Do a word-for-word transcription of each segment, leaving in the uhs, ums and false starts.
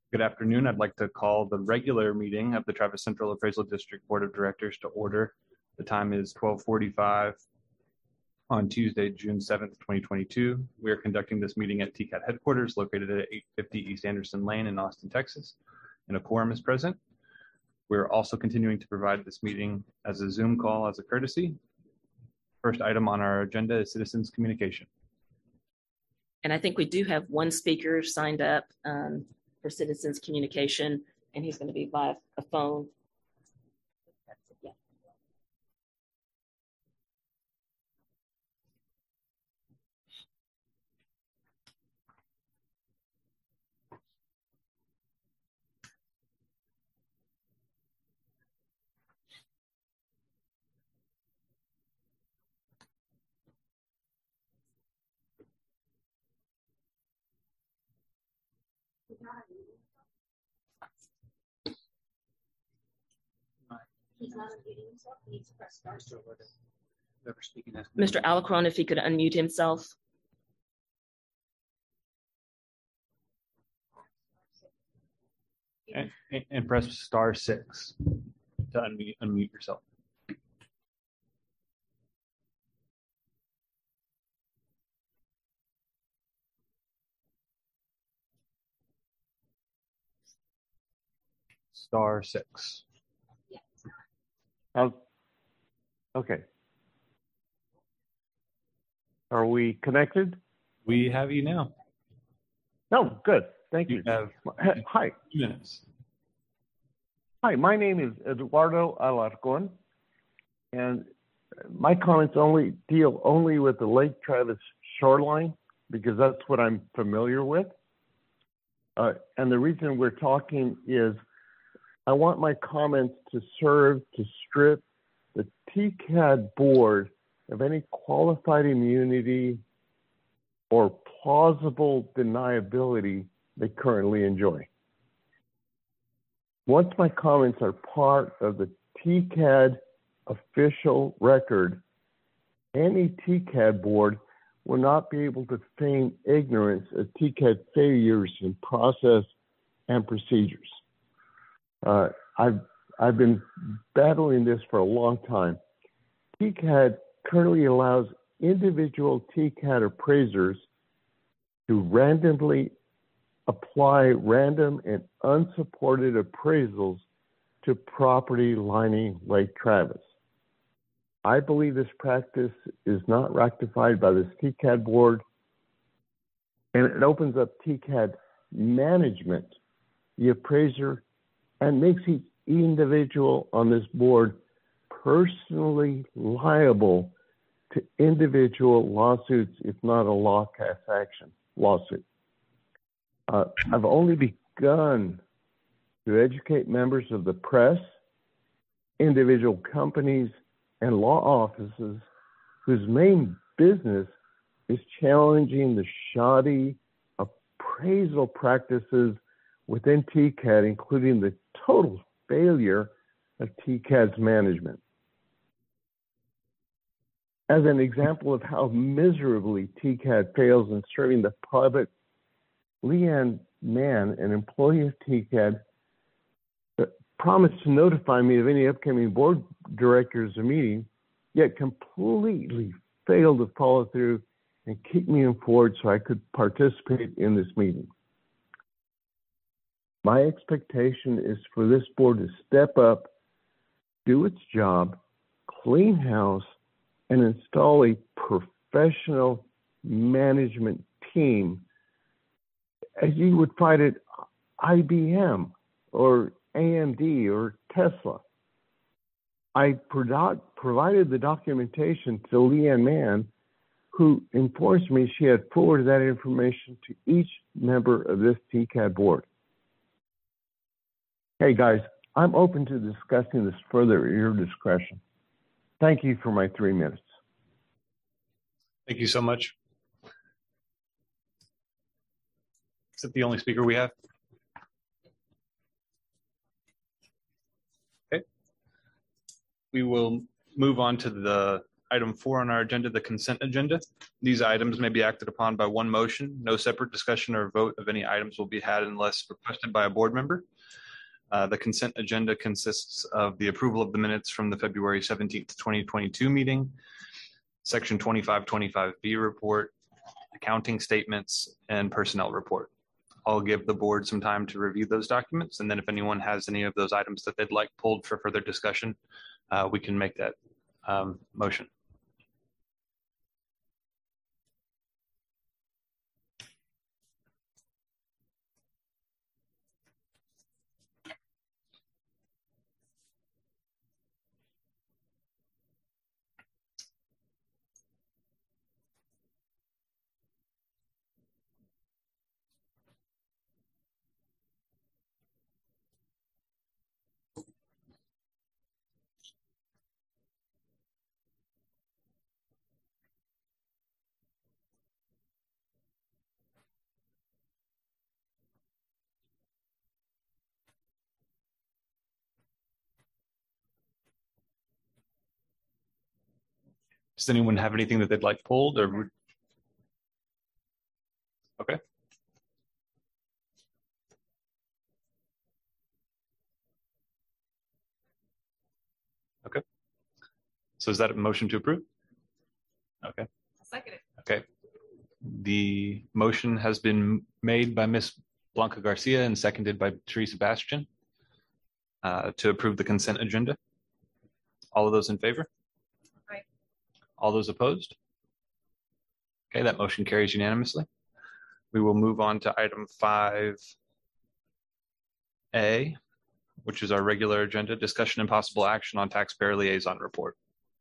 Good afternoon. I'd like to call the regular meeting of the Travis Central Appraisal District Board of Directors to order. The time is twelve forty-five on Tuesday, June seventh, twenty twenty-two. We are conducting this meeting at T C A D headquarters located at eight fifty East Anderson Lane in Austin, Texas, and a quorum is present. We're also continuing to provide this meeting as a Zoom call as a courtesy. First item on our agenda is citizens communication. And I think we do have one speaker signed up um, for citizens communication, and he's going to be by a phone. Yeah. He's not unmuting himself. He needs to press star. Mister Alacron, if he could unmute himself. And, and press star six to unmute, unmute yourself. Star six. Uh, okay. Are we connected? We have you now. Oh, good. Thank you. You have Hi. two minutes. Hi, my name is Eduardo Alarcon, and my comments only deal only with the Lake Travis shoreline because that's what I'm familiar with. Uh, and the reason we're talking is I want my comments to serve to strip the T C A D board of any qualified immunity or plausible deniability they currently enjoy. Once my comments are part of the T C A D official record, any T C A D board will not be able to feign ignorance of T C A D failures in process and procedures. Uh, I've, I've been battling this for a long time. T C A D currently allows individual T C A D appraisers to randomly apply random and unsupported appraisals to property lining Lake Travis. I believe this practice is not rectified by this T C A D board, and it opens up T C A D management, the appraiser, and makes each individual on this board personally liable to individual lawsuits, if not a law class action lawsuit. Uh, I've only begun to educate members of the press, individual companies, and law offices whose main business is challenging the shoddy appraisal practices within T C A D, including the total failure of T C A D's management. As an example of how miserably T C A D fails in serving the public, Leanne Mann, an employee of T C A D, promised to notify me of any upcoming board directors meeting, yet completely failed to follow through and keep me informed so I could participate in this meeting. My expectation is for this board to step up, do its job, clean house, and install a professional management team as you would find at I B M or A M D or Tesla. I pro- provided the documentation to Leanne Mann, who informs me she had forwarded that information to each member of this T C A D board. Hey guys, I'm open to discussing this further at your discretion. Thank you for my three minutes. Thank you so much. Is that the only speaker we have? Okay. We will move on to the Item four on our agenda, the consent agenda. These items may be acted upon by one motion. No separate discussion or vote of any items will be had unless requested by a board member. Uh, the consent agenda consists of the approval of the minutes from the February seventeenth, twenty twenty-two meeting, Section twenty-five twenty-five B report, accounting statements, and personnel report. I'll give the board some time to review those documents, and then if anyone has any of those items that they'd like pulled for further discussion, uh, we can make that um, motion. Does anyone have anything that they'd like pulled or? Okay. Okay. So is that a motion to approve? Okay. I'll second it. Okay. The motion has been made by Miz Blanca Garcia and seconded by Teresa Bastian uh, to approve the consent agenda. All of those in favor? Aye. All those opposed? Okay, that motion carries unanimously. We will move on to item five A, which is our regular agenda, discussion and possible action on taxpayer liaison report.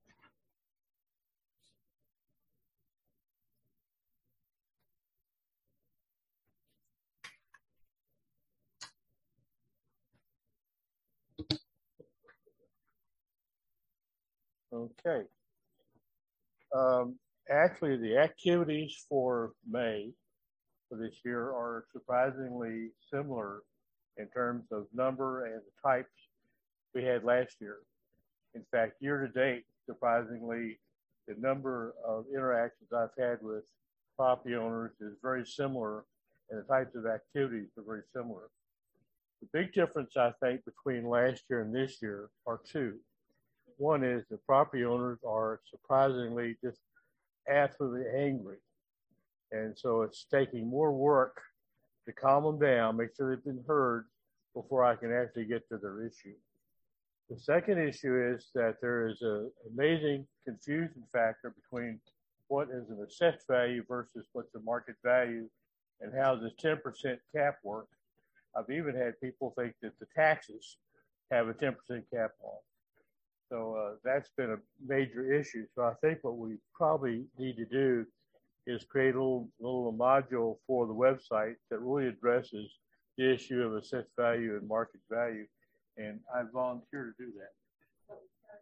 Okay. Um, actually, the activities for May for this year are surprisingly similar in terms of number and the types we had last year. In fact, year to date, surprisingly, the number of interactions I've had with property owners is very similar, and the types of activities are very similar. The big difference, I think, between last year and this year are two. One is the property owners are surprisingly just absolutely angry. And so it's taking more work to calm them down, make sure they've been heard before I can actually get to their issue. The second issue is that there is an amazing confusion factor between what is an assessed value versus what's the market value and how does ten percent cap work. I've even had people think that the taxes have a ten percent cap on. So uh, that's been a major issue. So I think what we probably need to do is create a little, little module for the website that really addresses the issue of assessed value and market value. And I volunteer to do that.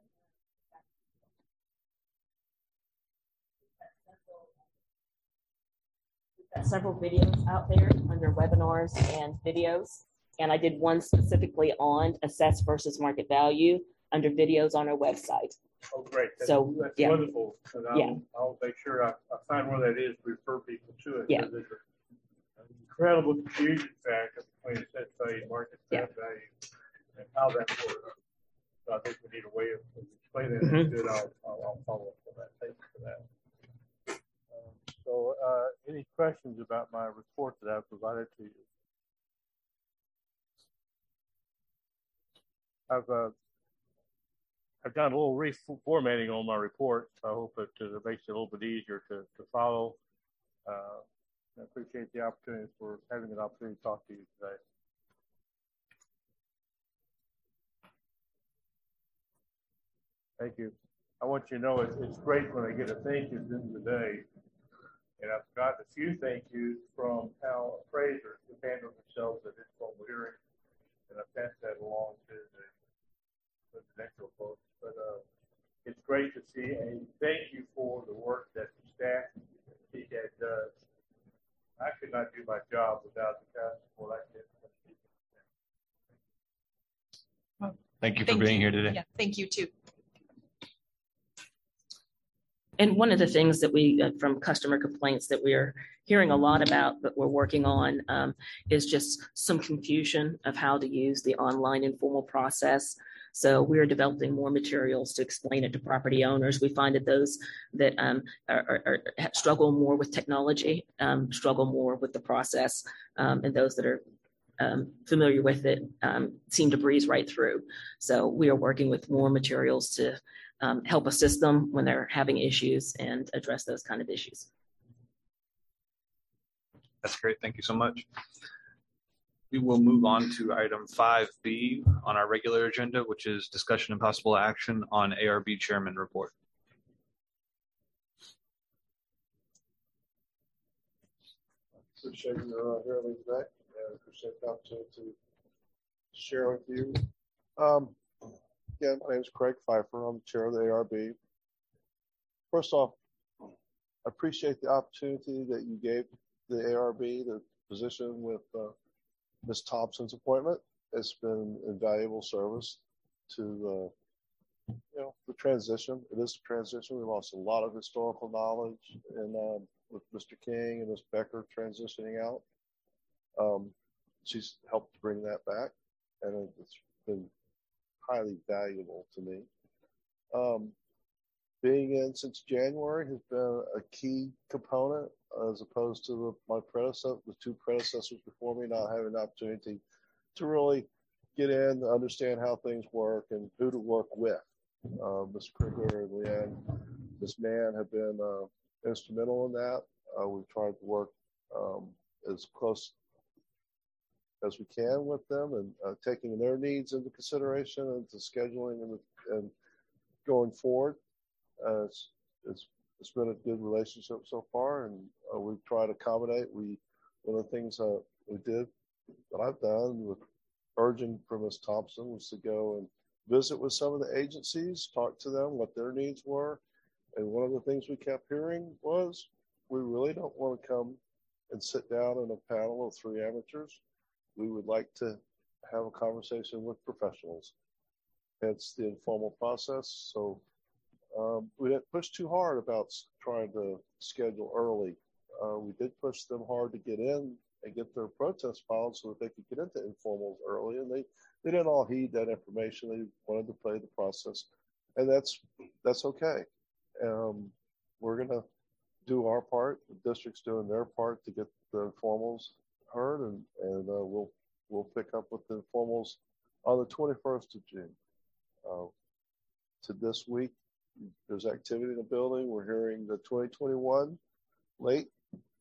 We've got several videos out there under webinars and videos. And I did one specifically on assess versus market value under videos on our website. Oh, great. That's, so that's yeah. wonderful. And I'll, yeah. I'll make sure I, I find where that is, refer people to it. Yeah. There's an incredible confusion factor between assessed value and market yeah. value and how that works. So I think we need a way of explaining that. Mm-hmm. Good. I'll, I'll, I'll follow up on that. Thank you for that. Um, so uh, any questions about my report that I've provided to you? I've uh, I've done a little reformatting on my report. So I hope it, uh, it makes it a little bit easier to, to follow. Uh, I appreciate the opportunity for having an opportunity to talk to you today. Thank you. I want you to know it, it's great when I get a thank you at the end of the day. And I've gotten a few thank yous from how appraisers have handled themselves at this formal hearing. And I've passed that along to the residential folks, but uh, it's great to see a thank you for the work that the staff at T C A D does. I could not do my job without the kind of support I get from people. Thank you for Thank being you. here today. Yeah, thank you too. And one of the things that we, uh, from customer complaints that we're hearing a lot about, but we're working on, um, is just some confusion of how to use the online informal process. So we're developing more materials to explain it to property owners. We find that those that um, are, are, are struggle more with technology, um, struggle more with the process, um, and those that are um, familiar with it um, seem to breeze right through. So we are working with more materials to um, help assist them when they're having issues and address those kind of issues. That's great. Thank you so much. We will move on to item five B on our regular agenda, which is discussion and possible action on A R B Chairman Report. Appreciate you uh, hearing me today, and appreciate the opportunity to share with you. Um, again, my name is Craig Pfeiffer. I'm the chair of the A R B. First off, I appreciate the opportunity that you gave the A R B, the position with uh, Miz Thompson's appointment. It's been invaluable service to the, you know, the transition. It is a transition. We lost a lot of historical knowledge, and um, with Mister King and Miz Becker transitioning out, um, she's helped bring that back, and it's been highly valuable to me. Um, being in since January has been a key component, as opposed to the, my predecessor, the two predecessors before me, not having the opportunity to really get in, to understand how things work and who to work with. Uh, Miz Krieger and Leanne, Miz Mann have been uh, instrumental in that. Uh, we've tried to work um, as close as we can with them, and uh, taking their needs into consideration and to scheduling and, and going forward. Uh, it's, it's it's been a good relationship so far, and uh, we've tried to accommodate. We one of the things uh, we did that I've done with urging from Miz Thompson was to go and visit with some of the agencies, talk to them what their needs were, and one of the things we kept hearing was we really don't want to come and sit down in a panel of three amateurs. We would like to have a conversation with professionals. It's the informal process. So um, we didn't push too hard about trying to schedule early. Uh, we did push them hard to get in and get their protest filed so that they could get into informals early. And they, they didn't all heed that information. They wanted to play the process. And that's, that's okay. Um, we're going to do our part. The district's doing their part to get the informals heard, and, and uh, we'll we'll pick up with the informals on the twenty-first of June. Uh, to this week, there's activity in the building. We're hearing the twenty twenty-one late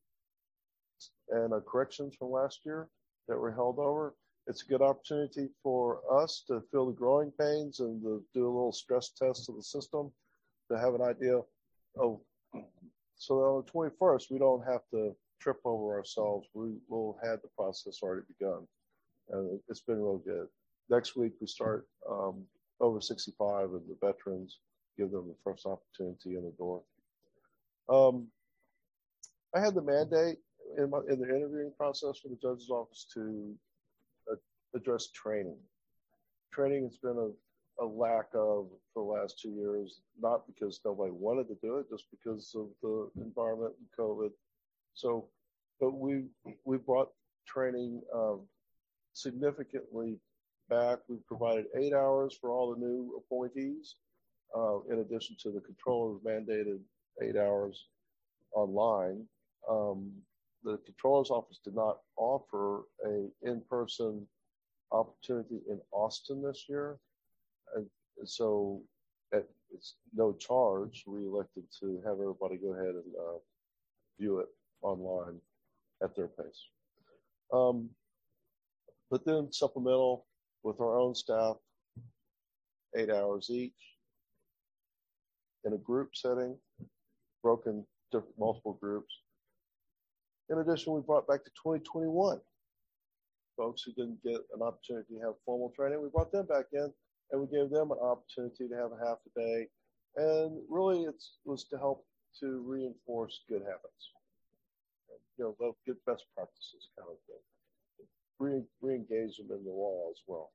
and uh, corrections from last year that were held over. It's a good opportunity for us to feel the growing pains and to do a little stress test of the system to have an idea of, so that on the twenty-first, we don't have to trip over ourselves. We will have the process already begun. And it's been real good. Next week, we start um, over sixty-five and the veterans, give them the first opportunity in the door. Um, I had the mandate in, my, in the interviewing process for the judge's office to uh, address training. Training has been a, a lack of for the last two years, not because nobody wanted to do it, just because of the environment and COVID. So, but we we brought training um, significantly back. We provided eight hours for all the new appointees, uh, in addition to the controller's mandated eight hours online. Um, the controller's office did not offer a in-person opportunity in Austin this year, and so at it's no charge. We elected to have everybody go ahead and uh, view it online at their pace. Um, but then supplemental with our own staff, eight hours each in a group setting, broken to multiple groups. In addition, we brought back to twenty twenty-one folks who didn't get an opportunity to have formal training. We brought them back in and we gave them an opportunity to have a half a day. And really it was to help to reinforce good habits. You know, they'll get best practices kind of thing. Re- re-engage them in the law as well.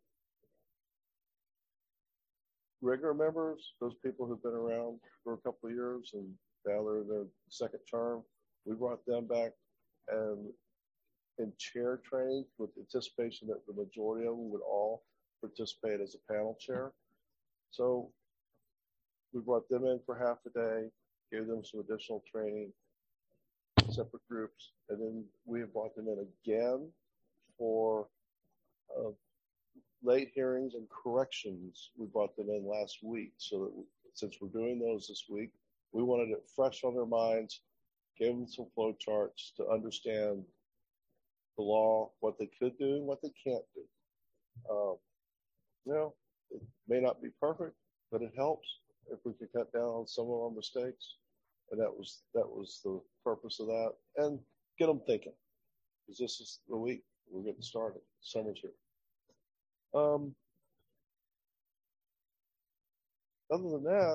Regular members, those people who've been around for a couple of years and Now they're in their second term. We brought them back and in chair training with anticipation that the majority of them would all participate as a panel chair. So we brought them in for half a day, gave them some additional training, separate groups, and then we have brought them in again for uh, late hearings and corrections. We brought them in last week, so that we, since we're doing those this week, we wanted it fresh on their minds, gave them some flow charts to understand the law, what they could do and what they can't do. Um, you know, it may not be perfect, but it helps if we can cut down on some of our mistakes. And that was that was the purpose of that. And get them thinking, because this is the week. We're getting started. Summer's here. Um, other than that,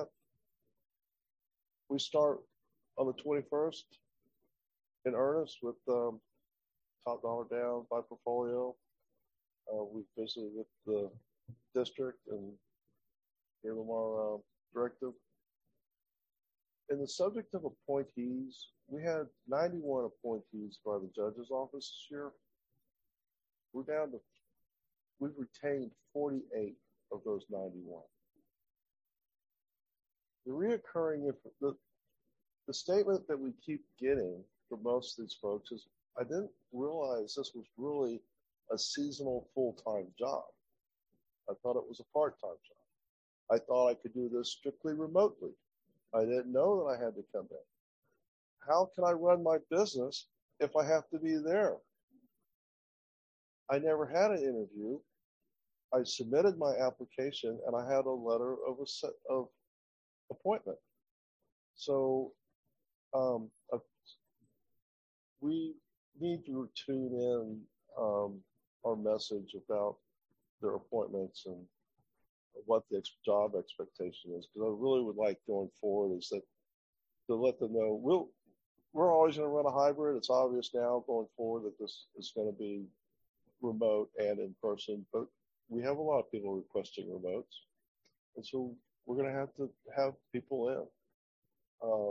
we start on the twenty-first in earnest with um, Top Dollar Down by portfolio. Uh, we visited with the district and gave them our uh, directive. In the subject of appointees, we had ninety-one appointees by the judge's office this year. We're down to, we've retained forty-eight of those ninety-one. The reoccurring, the, the statement that we keep getting from most of these folks is, I didn't realize this was really a seasonal full-time job. I thought it was a part-time job. I thought I could do this strictly remotely. I didn't know that I had to come in. How can I run my business if I have to be there? I never had an interview. I submitted my application and I had a letter of a set of appointment. So um, uh, we need to tune in um, our message about their appointments and what the ex- job expectation is. Because I really would like going forward is that to let them know we'll, we're always going to run a hybrid. It's obvious now going forward that this is going to be remote and in person, but we have a lot of people requesting remotes. And so we're going to have to have people in. Um,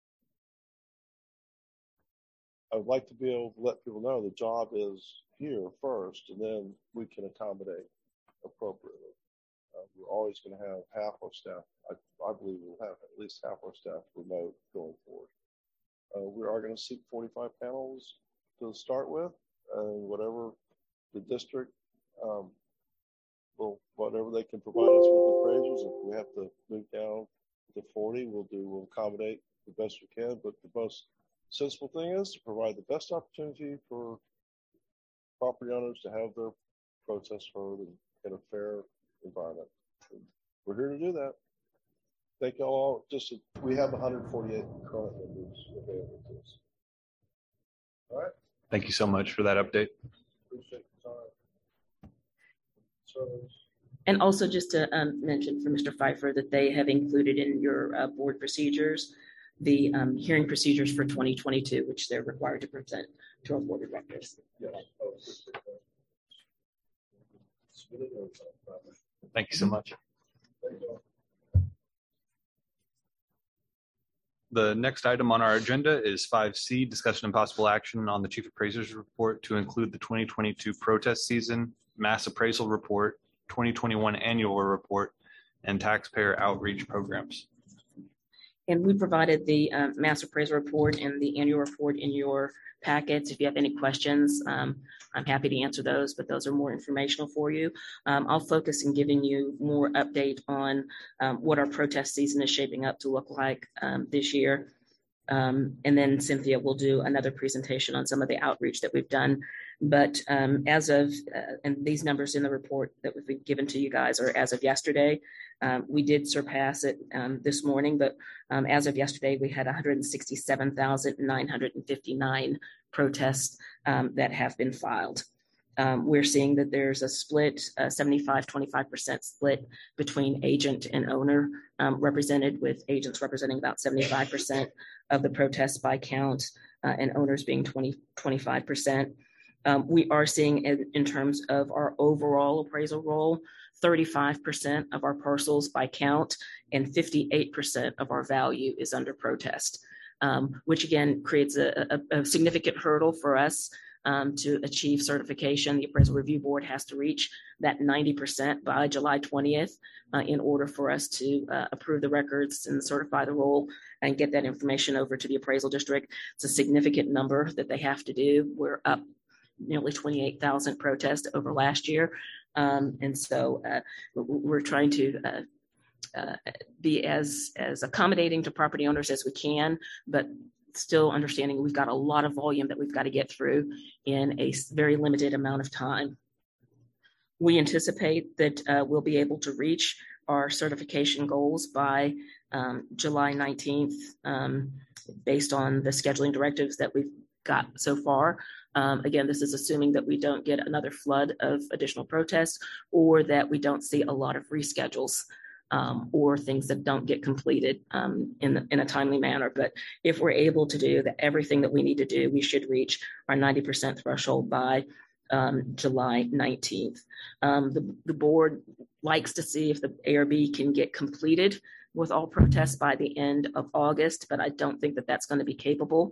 I would like to be able to let people know the job is here first, and then we can accommodate appropriately. Uh, we're always going to have half our staff. I, I believe we'll have at least half our staff remote going forward. Uh, we are going to seek forty-five panels to start with, and whatever the district, um, will, whatever they can provide us with appraisals. If we have to move down to forty, we'll do, we'll accommodate the best we can. But the most sensible thing is to provide the best opportunity for property owners to have their protests heard in, in a fair environment. And we're here to do that. Thank you all. Just we have one hundred forty-eight current members available to us. All right. Thank you so much for that update. Appreciate the time. So, And also just to um, mention for Mister Pfeiffer that they have included in your uh, board procedures the um, hearing procedures for twenty twenty-two, which they're required to present to our board of directors. yes. Oh, Thank you so much. thank you. The next item on our agenda is five C, discussion and possible action on the Chief Appraiser's report to include the twenty twenty-two protest season, mass appraisal report, twenty twenty-one annual report, and taxpayer outreach programs. And we provided the um, mass appraisal report and the annual report in your packets. If you have any questions, um, I'm happy to answer those, but those are more informational for you. Um, I'll focus in giving you more update on um, what our protest season is shaping up to look like um, this year. Um, and then Cynthia will do another presentation on some of the outreach that we've done. But um, as of, uh, and these numbers in the report that we've been given to you guys are as of yesterday. Um, we did surpass it um, this morning, but um, as of yesterday, we had one hundred sixty-seven thousand nine hundred fifty-nine protests um, that have been filed. Um, we're seeing that there's a split, a seventy-five, twenty-five percent split between agent and owner um, represented, with agents representing about seventy-five percent of the protests by count uh, and owners being twenty, twenty-five percent. Um, we are seeing in, in terms of our overall appraisal roll, thirty-five percent of our parcels by count and fifty-eight percent of our value is under protest, um, which again creates a, a, a significant hurdle for us um, to achieve certification. The Appraisal Review Board has to reach that ninety percent by July twentieth uh, in order for us to uh, approve the records and certify the roll and get that information over to the appraisal district. It's a significant number that they have to do. We're up nearly twenty-eight thousand protests over last year. Um, and so uh, we're trying to uh, uh, be as, as accommodating to property owners as we can, but still understanding we've got a lot of volume that we've got to get through in a very limited amount of time. We anticipate that uh, we'll be able to reach our certification goals by um, July nineteenth, um, based on the scheduling directives that we've got so far. Um, again, this is assuming that we don't get another flood of additional protests or that we don't see a lot of reschedules um, or things that don't get completed um, in, the, in a timely manner. But if we're able to do that, everything that we need to do, we should reach our ninety percent threshold by um, July nineteenth. Um, the, the board likes to see if the A R B can get completed with all protests by the end of August, but I don't think that that's going to be capable.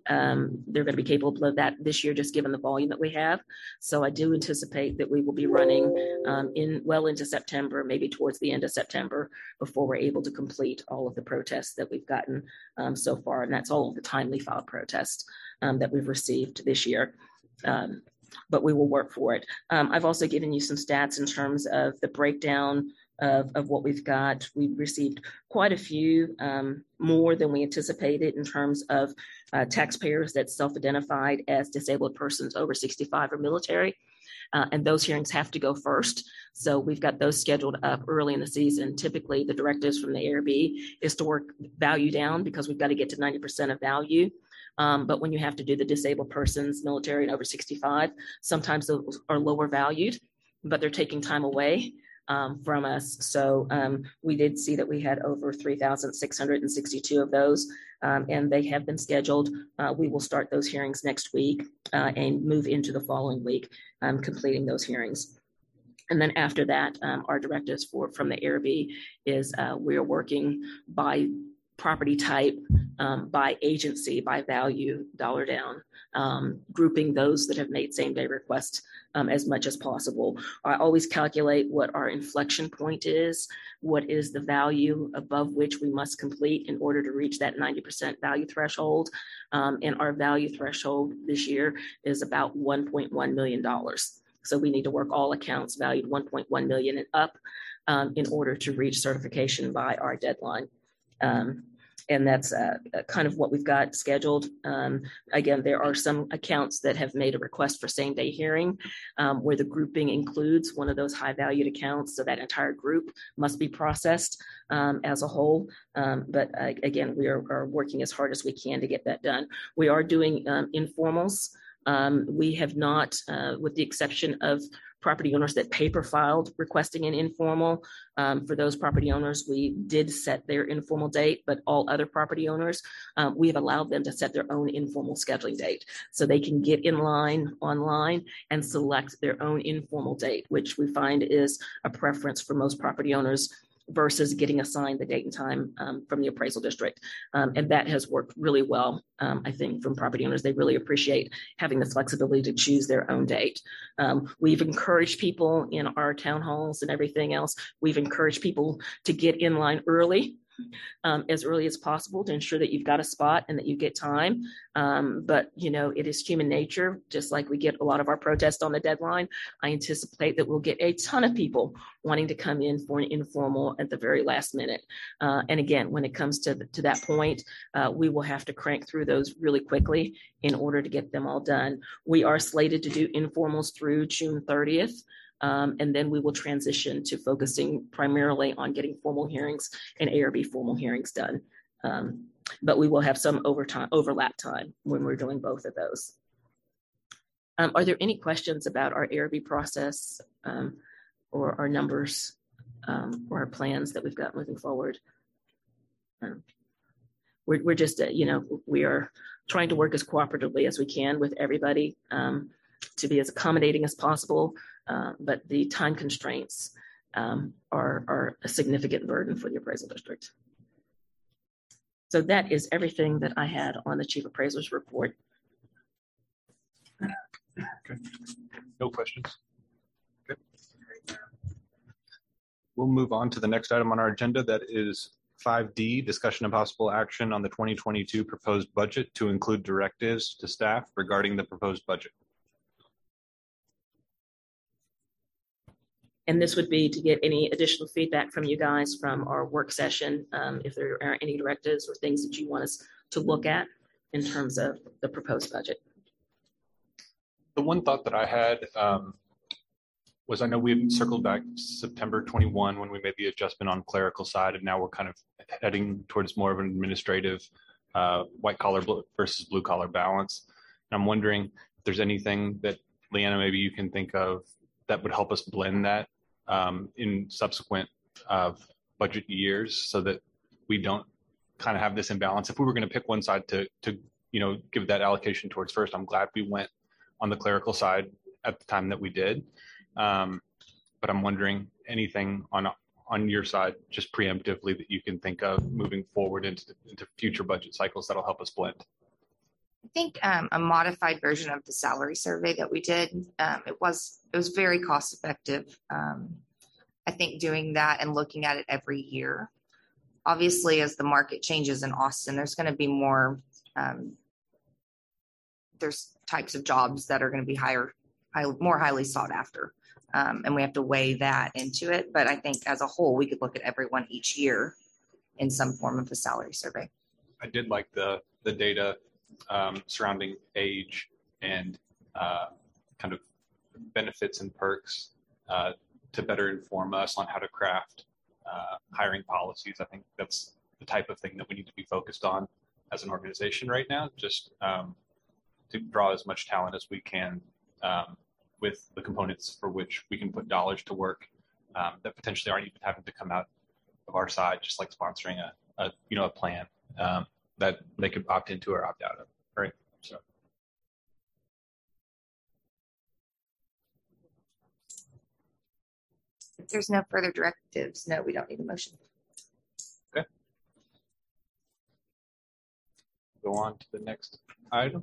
Um, they're going to be capable of that this year, just given the volume that we have. So I do anticipate that we will be running um, in well into September, maybe towards the end of September, before we're able to complete all of the protests that we've gotten um, so far. And that's all of the timely filed protests um, that we've received this year. Um, but we will work for it. Um, I've also given you some stats in terms of the breakdown Of, of what we've got. We've received quite a few, um, more than we anticipated in terms of uh, taxpayers that self-identified as disabled persons over sixty-five or military. Uh, and those hearings have to go first. So we've got those scheduled up early in the season. Typically, the directives from the A R B is to work value down because we've got to get to ninety percent of value. Um, but when you have to do the disabled persons, military and over sixty-five, sometimes those are lower valued, but they're taking time away Um, from us. So um, we did see that we had over three thousand six hundred sixty-two of those, um, and they have been scheduled. Uh, we will start those hearings next week uh, and move into the following week, um, completing those hearings. And then after that, um, our directives for from the A R B is uh, we are working by property type, um, by agency, by value, dollar down, um, grouping those that have made same day requests um, as much as possible. I always calculate what our inflection point is, what is the value above which we must complete in order to reach that ninety percent value threshold. Um, and our value threshold this year is about one point one million dollars. So we need to work all accounts valued one point one million dollars and up um, in order to reach certification by our deadline. Um, and that's uh, kind of what we've got scheduled. Um, again, there are some accounts that have made a request for same day hearing um, where the grouping includes one of those high valued accounts. So that entire group must be processed um, as a whole. Um, but uh, again, we are, are working as hard as we can to get that done. We are doing um, informals. Um, we have not, uh, with the exception of property owners that paper filed requesting an informal. Um, for those property owners, we did set their informal date, but all other property owners, um, we have allowed them to set their own informal scheduling date. So they can get in line online and select their own informal date, which we find is a preference for most property owners versus getting assigned the date and time um, from the appraisal district. Um, and that has worked really well, um, I think, from property owners. They really appreciate having the flexibility to choose their own date. Um, we've encouraged people in our town halls and everything else, we've encouraged people to get in line early. Um, as early as possible to ensure that you've got a spot and that you get time. Um, but, you know, it is human nature, just like we get a lot of our protests on the deadline. I anticipate that we'll get a ton of people wanting to come in for an informal at the very last minute. Uh, and again, when it comes to, the, to that point, uh, we will have to crank through those really quickly in order to get them all done. We are slated to do informals through June thirtieth. Um, and then we will transition to focusing primarily on getting formal hearings and A R B formal hearings done. Um, but we will have some overtime, overlap time when we're doing both of those. Um, are there any questions about our A R B process um, or our numbers um, or our plans that we've got moving forward? Um, we're, we're just, uh, you know, we are trying to work as cooperatively as we can with everybody. Um, to be as accommodating as possible, uh, but the time constraints um, are, are a significant burden for the appraisal district. So that is everything that I had on the chief appraiser's report. Okay. No questions. Okay. We'll move on to the next item on our agenda. That is five D, discussion and possible action on the twenty twenty-two proposed budget to include directives to staff regarding the proposed budget. And this would be to get any additional feedback from you guys from our work session, um, if there are any directives or things that you want us to look at in terms of the proposed budget. The one thought that I had um, was I know we circled back September twenty-first when we made the adjustment on clerical side, and now we're kind of heading towards more of an administrative uh, white collar versus blue collar balance. And I'm wondering if there's anything that, Leanna, maybe you can think of that would help us blend that um, in subsequent uh, budget years so that we don't kind of have this imbalance. If we were going to pick one side to, to, you know, give that allocation towards first, I'm glad we went on the clerical side at the time that we did. Um, but I'm wondering anything on on your side, just preemptively, that you can think of moving forward into, into future budget cycles that'll help us blend. I think um, a modified version of the salary survey that we did, um, it was it was very cost effective. Um, I think doing that and looking at it every year. Obviously, as the market changes in Austin, there's going to be more, um, there's types of jobs that are going to be higher, high, more highly sought after. Um, and we have to weigh that into it. But I think as a whole, we could look at everyone each year in some form of a salary survey. I did like the the data um, surrounding age and uh, kind of benefits and perks uh, to better inform us on how to craft uh, hiring policies. I think that's the type of thing that we need to be focused on as an organization right now, just um, to draw as much talent as we can um, with the components for which we can put dollars to work um, that potentially aren't even having to come out of our side, just like sponsoring a, a you know, a plan um, that they could opt into or opt out of, right? So. If there's no further directives, no, we don't need a motion. Okay. Go on to the next item.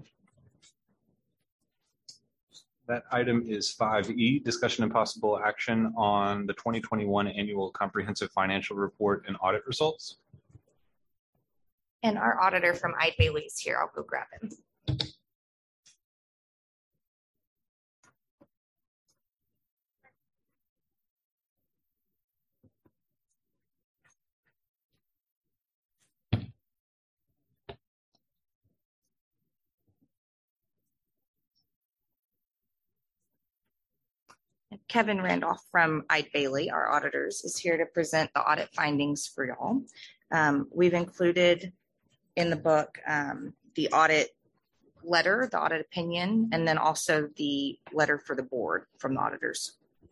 That item is five E, discussion and possible action on the twenty twenty-one annual comprehensive financial report and audit results. And our auditor from Eide Bailly is here. I'll go grab him. Kevin Randolph from Eide Bailly, our auditors, is here to present the audit findings for y'all. Um, we've included in the book um, the audit letter, the audit opinion, and then also the letter for the board from the auditors.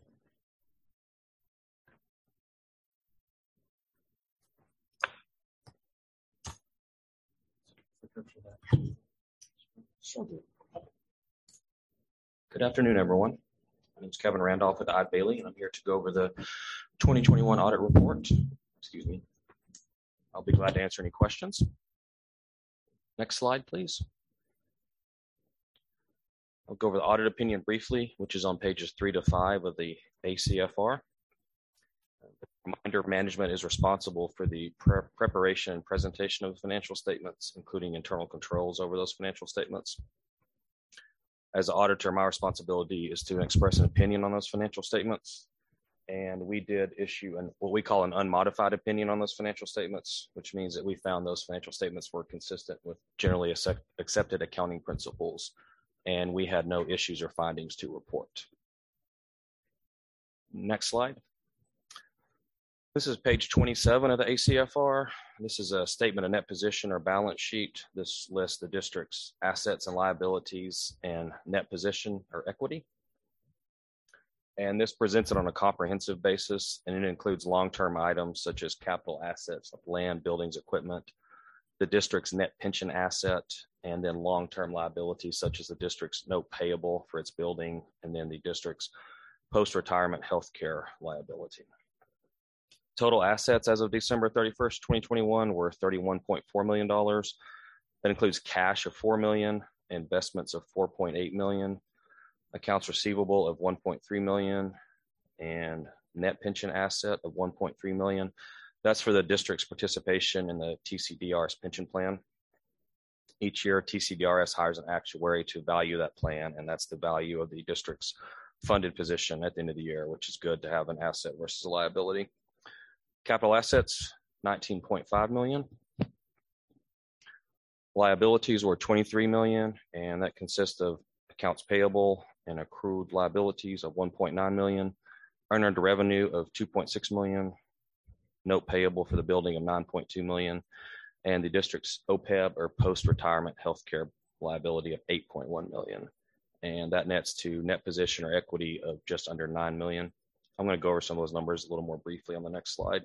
Good afternoon, everyone. My name is Kevin Randolph with Eide Bailly, and I'm here to go over the twenty twenty-one audit report. Excuse me. I'll be glad to answer any questions. Next slide, please. I'll go over the audit opinion briefly, which is on pages three to five of the A C F R. The reminder, management is responsible for the pre preparation and presentation of financial statements, including internal controls over those financial statements. As an auditor, my responsibility is to express an opinion on those financial statements. And we did issue an, what we call an unmodified opinion on those financial statements, which means that we found those financial statements were consistent with generally accepted accounting principles, and we had no issues or findings to report. Next slide. This is page twenty-seven of the A C F R. This is a statement of net position or balance sheet. This lists the district's assets and liabilities and net position or equity. And this presents it on a comprehensive basis, and it includes long-term items such as capital assets like land, buildings, equipment, the district's net pension asset, and then long-term liabilities such as the district's note payable for its building, and then the district's post-retirement healthcare liability. Total assets as of December thirty-first, twenty twenty-one were thirty-one point four million dollars. That includes cash of four million dollars, investments of four point eight million dollars, accounts receivable of one point three million dollars, and net pension asset of one point three million dollars. That's for the district's participation in the T C D R S pension plan. Each year, T C D R S hires an actuary to value that plan, and that's the value of the district's funded position at the end of the year, which is good to have an asset versus a liability. Capital assets, nineteen point five million dollars. Liabilities were twenty-three million dollars, and that consists of accounts payable and accrued liabilities of one point nine million dollars, earned revenue of two point six million dollars, note payable for the building of nine point two million dollars, and the district's O P E B or post-retirement healthcare liability of eight point one million dollars. And that nets to net position or equity of just under nine million dollars. I'm going to go over some of those numbers a little more briefly on the next slide.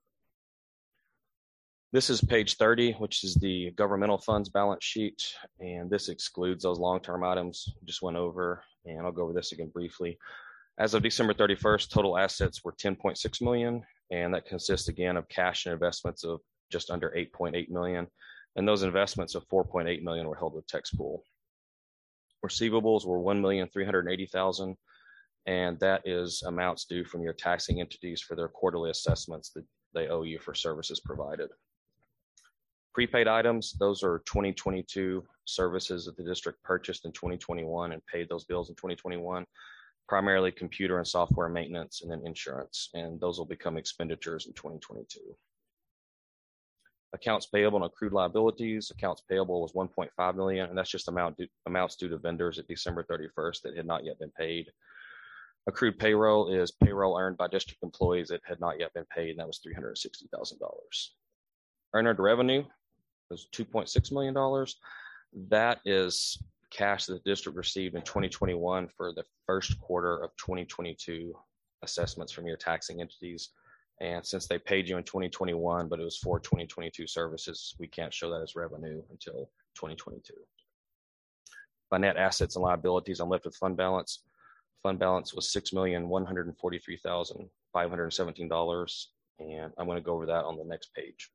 This is page thirty, which is the governmental funds balance sheet, and this excludes those long-term items we just went over, and I'll go over this again briefly. As of December thirty-first, total assets were ten point six million dollars, and that consists again of cash and investments of just under eight point eight million dollars, and those investments of four point eight million dollars were held with TexPool. Receivables were one million three hundred eighty thousand dollars, and that is amounts due from your taxing entities for their quarterly assessments that they owe you for services provided. Prepaid items, those are twenty twenty-two services that the district purchased in twenty twenty-one and paid those bills in twenty twenty-one, primarily computer and software maintenance and then insurance, and those will become expenditures in twenty twenty-two. Accounts payable and accrued liabilities, accounts payable was one point five million dollars, and that's just amount due, amounts due to vendors at December thirty-first that had not yet been paid. Accrued payroll is payroll earned by district employees that had not yet been paid, and that was three hundred sixty thousand dollars. Earned revenue was two point six million dollars. That is cash that the district received in twenty twenty-one for the first quarter of twenty twenty-two assessments from your taxing entities. And since they paid you in twenty twenty-one, but it was for twenty twenty-two services, we can't show that as revenue until twenty twenty-two. By net assets and liabilities, I'm left with fund balance. Fund balance was six million one hundred forty-three thousand five hundred seventeen dollars, and I'm going to go over that on the next page.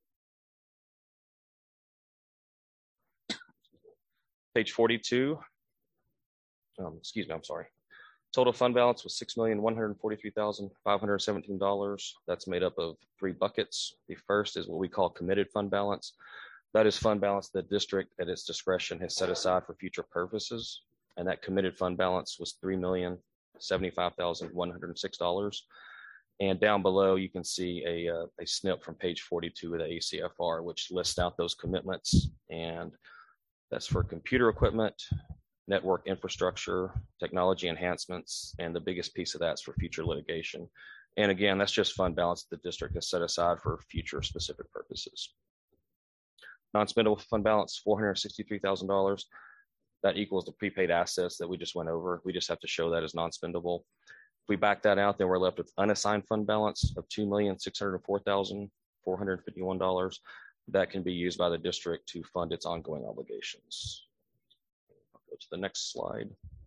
Page forty-two, um, excuse me, I'm sorry. Total fund balance was six million one hundred forty-three thousand five hundred seventeen dollars. That's made up of three buckets. The first is what we call committed fund balance. That is fund balance the district at its discretion has set aside for future purposes. And that committed fund balance was three million seventy-five thousand one hundred six dollars. And down below, you can see a, uh, a snip from page forty-two of the A C F R, which lists out those commitments. And that's for computer equipment, network infrastructure, technology enhancements, and the biggest piece of that is for future litigation. And again, that's just fund balance the district has set aside for future specific purposes. Non-spendable fund balance, four hundred sixty-three thousand dollars. That equals the prepaid assets that we just went over. We just have to show that as non-spendable. If we back that out, then we're left with unassigned fund balance of two million six hundred four thousand four hundred fifty-one dollars. That can be used by the district to fund its ongoing obligations. I'll go to the next slide.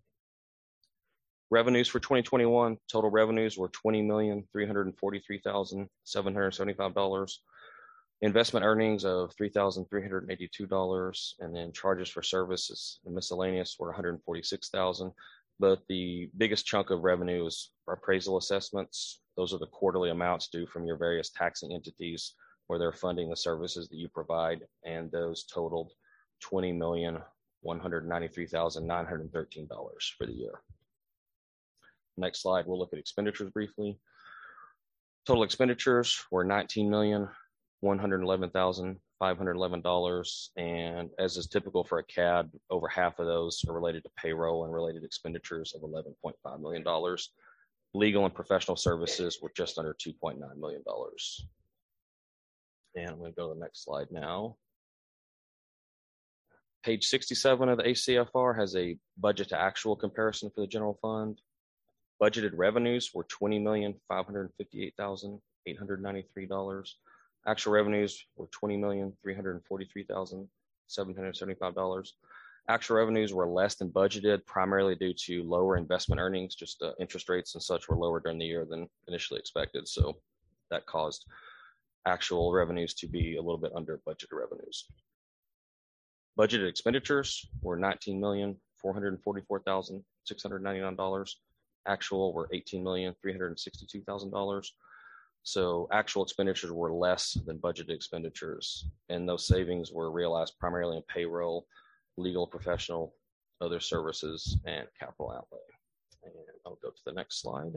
Revenues for twenty twenty-one, total revenues were twenty million three hundred forty-three thousand seven hundred seventy-five dollars. Investment earnings of three thousand three hundred eighty-two dollars, and then charges for services and miscellaneous were one hundred forty-six thousand dollars. But the biggest chunk of revenue is appraisal assessments. Those are the quarterly amounts due from your various taxing entities where they're funding the services that you provide, and those totaled twenty million one hundred ninety-three thousand nine hundred thirteen dollars for the year. Next slide, we'll look at expenditures briefly. Total expenditures were nineteen million one hundred eleven thousand five hundred eleven dollars, and as is typical for a C A D, over half of those are related to payroll and related expenditures of eleven point five million dollars. Legal and professional services were just under two point nine million dollars. And I'm going to go to the next slide now. Page sixty-seven of the A C F R has a budget to actual comparison for the general fund. Budgeted revenues were twenty million five hundred fifty-eight thousand eight hundred ninety-three dollars. Actual revenues were twenty million three hundred forty-three thousand seven hundred seventy-five dollars. Actual revenues were less than budgeted, primarily due to lower investment earnings. Just uh, interest rates and such were lower during the year than initially expected. So that caused actual revenues to be a little bit under budgeted revenues. Budgeted expenditures were nineteen million four hundred forty-four thousand six hundred ninety-nine dollars. Actual were eighteen million three hundred sixty-two thousand dollars. So actual expenditures were less than budgeted expenditures, and those savings were realized primarily in payroll, legal, professional, other services, and capital outlay. And I'll go to the next slide.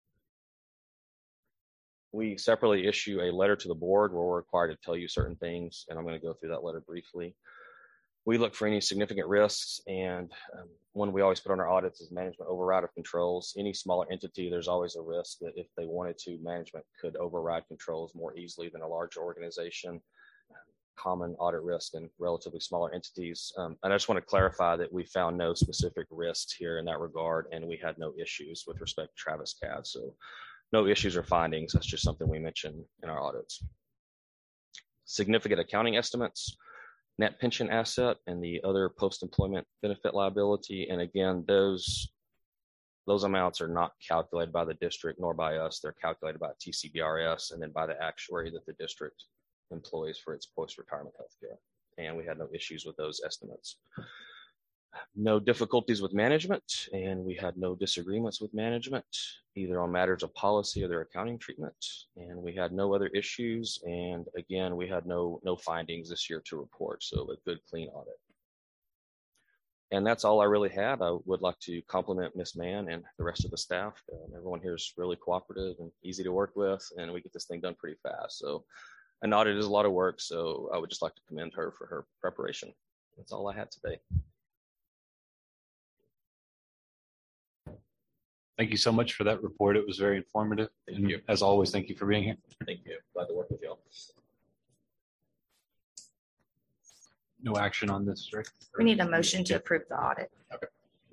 We separately issue a letter to the board where we're required to tell you certain things, and I'm going to go through that letter briefly. We look for any significant risks, and um, one we always put on our audits is management override of controls. Any smaller entity, there's always a risk that if they wanted to, management could override controls more easily than a larger organization. Common audit risk in relatively smaller entities. Um, and I just want to clarify that we found no specific risks here in that regard, and we had no issues with respect to Travis C A D. So no issues or findings. That's just something we mentioned in our audits. Significant accounting estimates, net pension asset, and the other post-employment benefit liability. And again, those those amounts are not calculated by the district nor by us. They're calculated by T C B R S and then by the actuary that the district employees for its post-retirement health care. And we had no issues with those estimates. No difficulties with management, and we had no disagreements with management, either on matters of policy or their accounting treatment. And we had no other issues. And again, we had no, no findings this year to report. So a good, clean audit. And that's all I really had. I would like to compliment Miz Mann and the rest of the staff. Um, everyone here is really cooperative and easy to work with, and we get this thing done pretty fast. So an audit is a lot of work, so I would just like to commend her for her preparation. That's all I had today. Thank you so much for that report. It was very informative. Thank and you. As always, thank you for being here. Thank you. Glad to work with y'all. No action on this, right? We need a motion to approve the audit. Okay.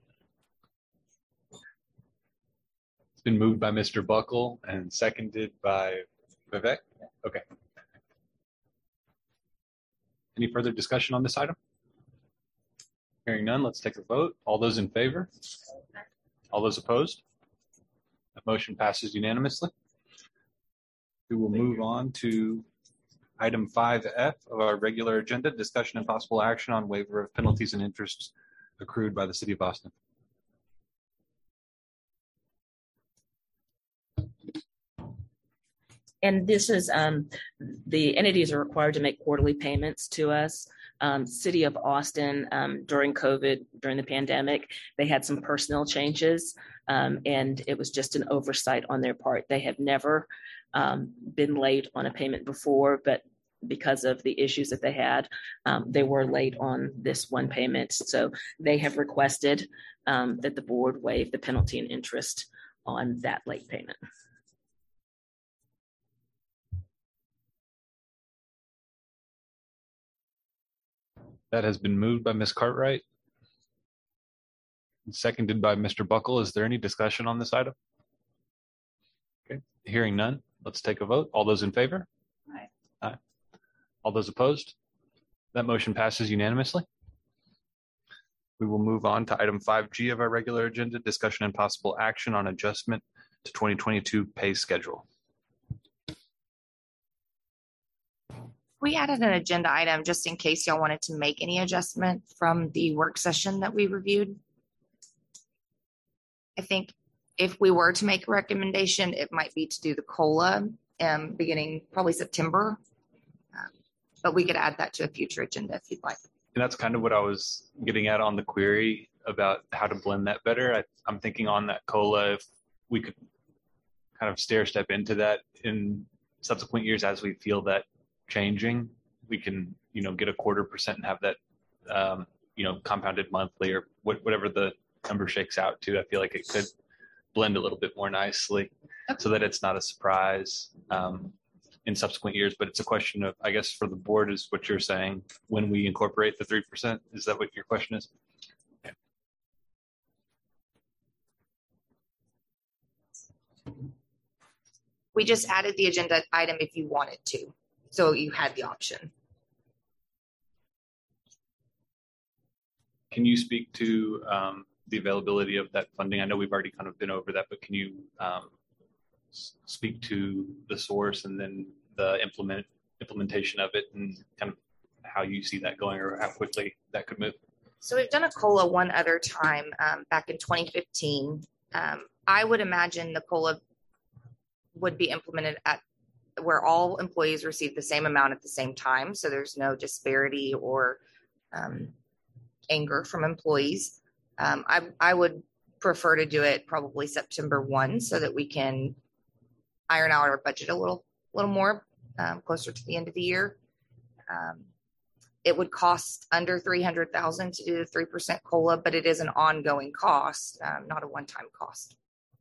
It's been moved by Mister Buckle and seconded by Vivek. Okay. Any further discussion on this item? Hearing none, let's take a vote. All those in favor? All those opposed? The motion passes unanimously. We will move on to item five F of our regular agenda, discussion and possible action on waiver of penalties and interests accrued by the City of Boston. And this is, um, the entities are required to make quarterly payments to us. Um, City of Austin, um, during COVID, during the pandemic, they had some personnel changes, um, and it was just an oversight on their part. They have never um, been late on a payment before, but because of the issues that they had, um, they were late on this one payment. So they have requested um, that the board waive the penalty and interest on that late payment. That has been moved by Miz Cartwright, and seconded by Mister Buckle. Is there any discussion on this item? Okay, hearing none, let's take a vote. All those in favor? Aye. Aye. All those opposed? That motion passes unanimously. We will move on to item five G of our regular agenda, discussion and possible action on adjustment to twenty twenty-two pay schedule. We added an agenda item just in case y'all wanted to make any adjustment from the work session that we reviewed. I think if we were to make a recommendation, it might be to do the COLA um, beginning probably September, um, but we could add that to a future agenda if you'd like. And that's kind of what I was getting at on the query about how to blend that better. I, I'm thinking on that COLA, if we could kind of stair step into that in subsequent years as we feel that changing, we can, you know, get a quarter percent and have that, um, you know, compounded monthly or what, whatever the number shakes out to. I feel like it could blend a little bit more nicely so that it's not a surprise um, in subsequent years. But it's a question of, I guess, for the board is what you're saying, when we incorporate the three percent. Is that what your question is? Okay. We just added the agenda item if you wanted to. So you had the option. can you speak to um, the availability of that funding? I know we've already kind of been over that, but can you um, s- speak to the source and then the implement implementation of it and kind of how you see that going or how quickly that could move? So we've done a COLA one other time um, back in twenty fifteen. Um, I would imagine the COLA would be implemented at where all employees receive the same amount at the same time. So there's no disparity or um, anger from employees. Um, I, I would prefer to do it probably September first so that we can iron out our budget a little, little more um, closer to the end of the year. Um, it would cost under three hundred thousand dollars to do the three percent COLA, but it is an ongoing cost, um, not a one-time cost.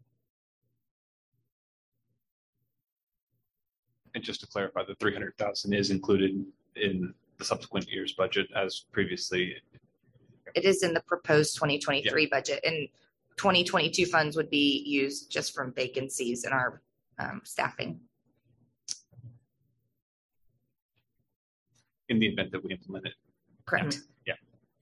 And just to clarify, the three hundred thousand is included in the subsequent year's budget as previously. It is in the proposed twenty twenty-three yeah. budget, and twenty twenty-two funds would be used just from vacancies in our um, staffing. In the event that we implement it. Correct. Yeah.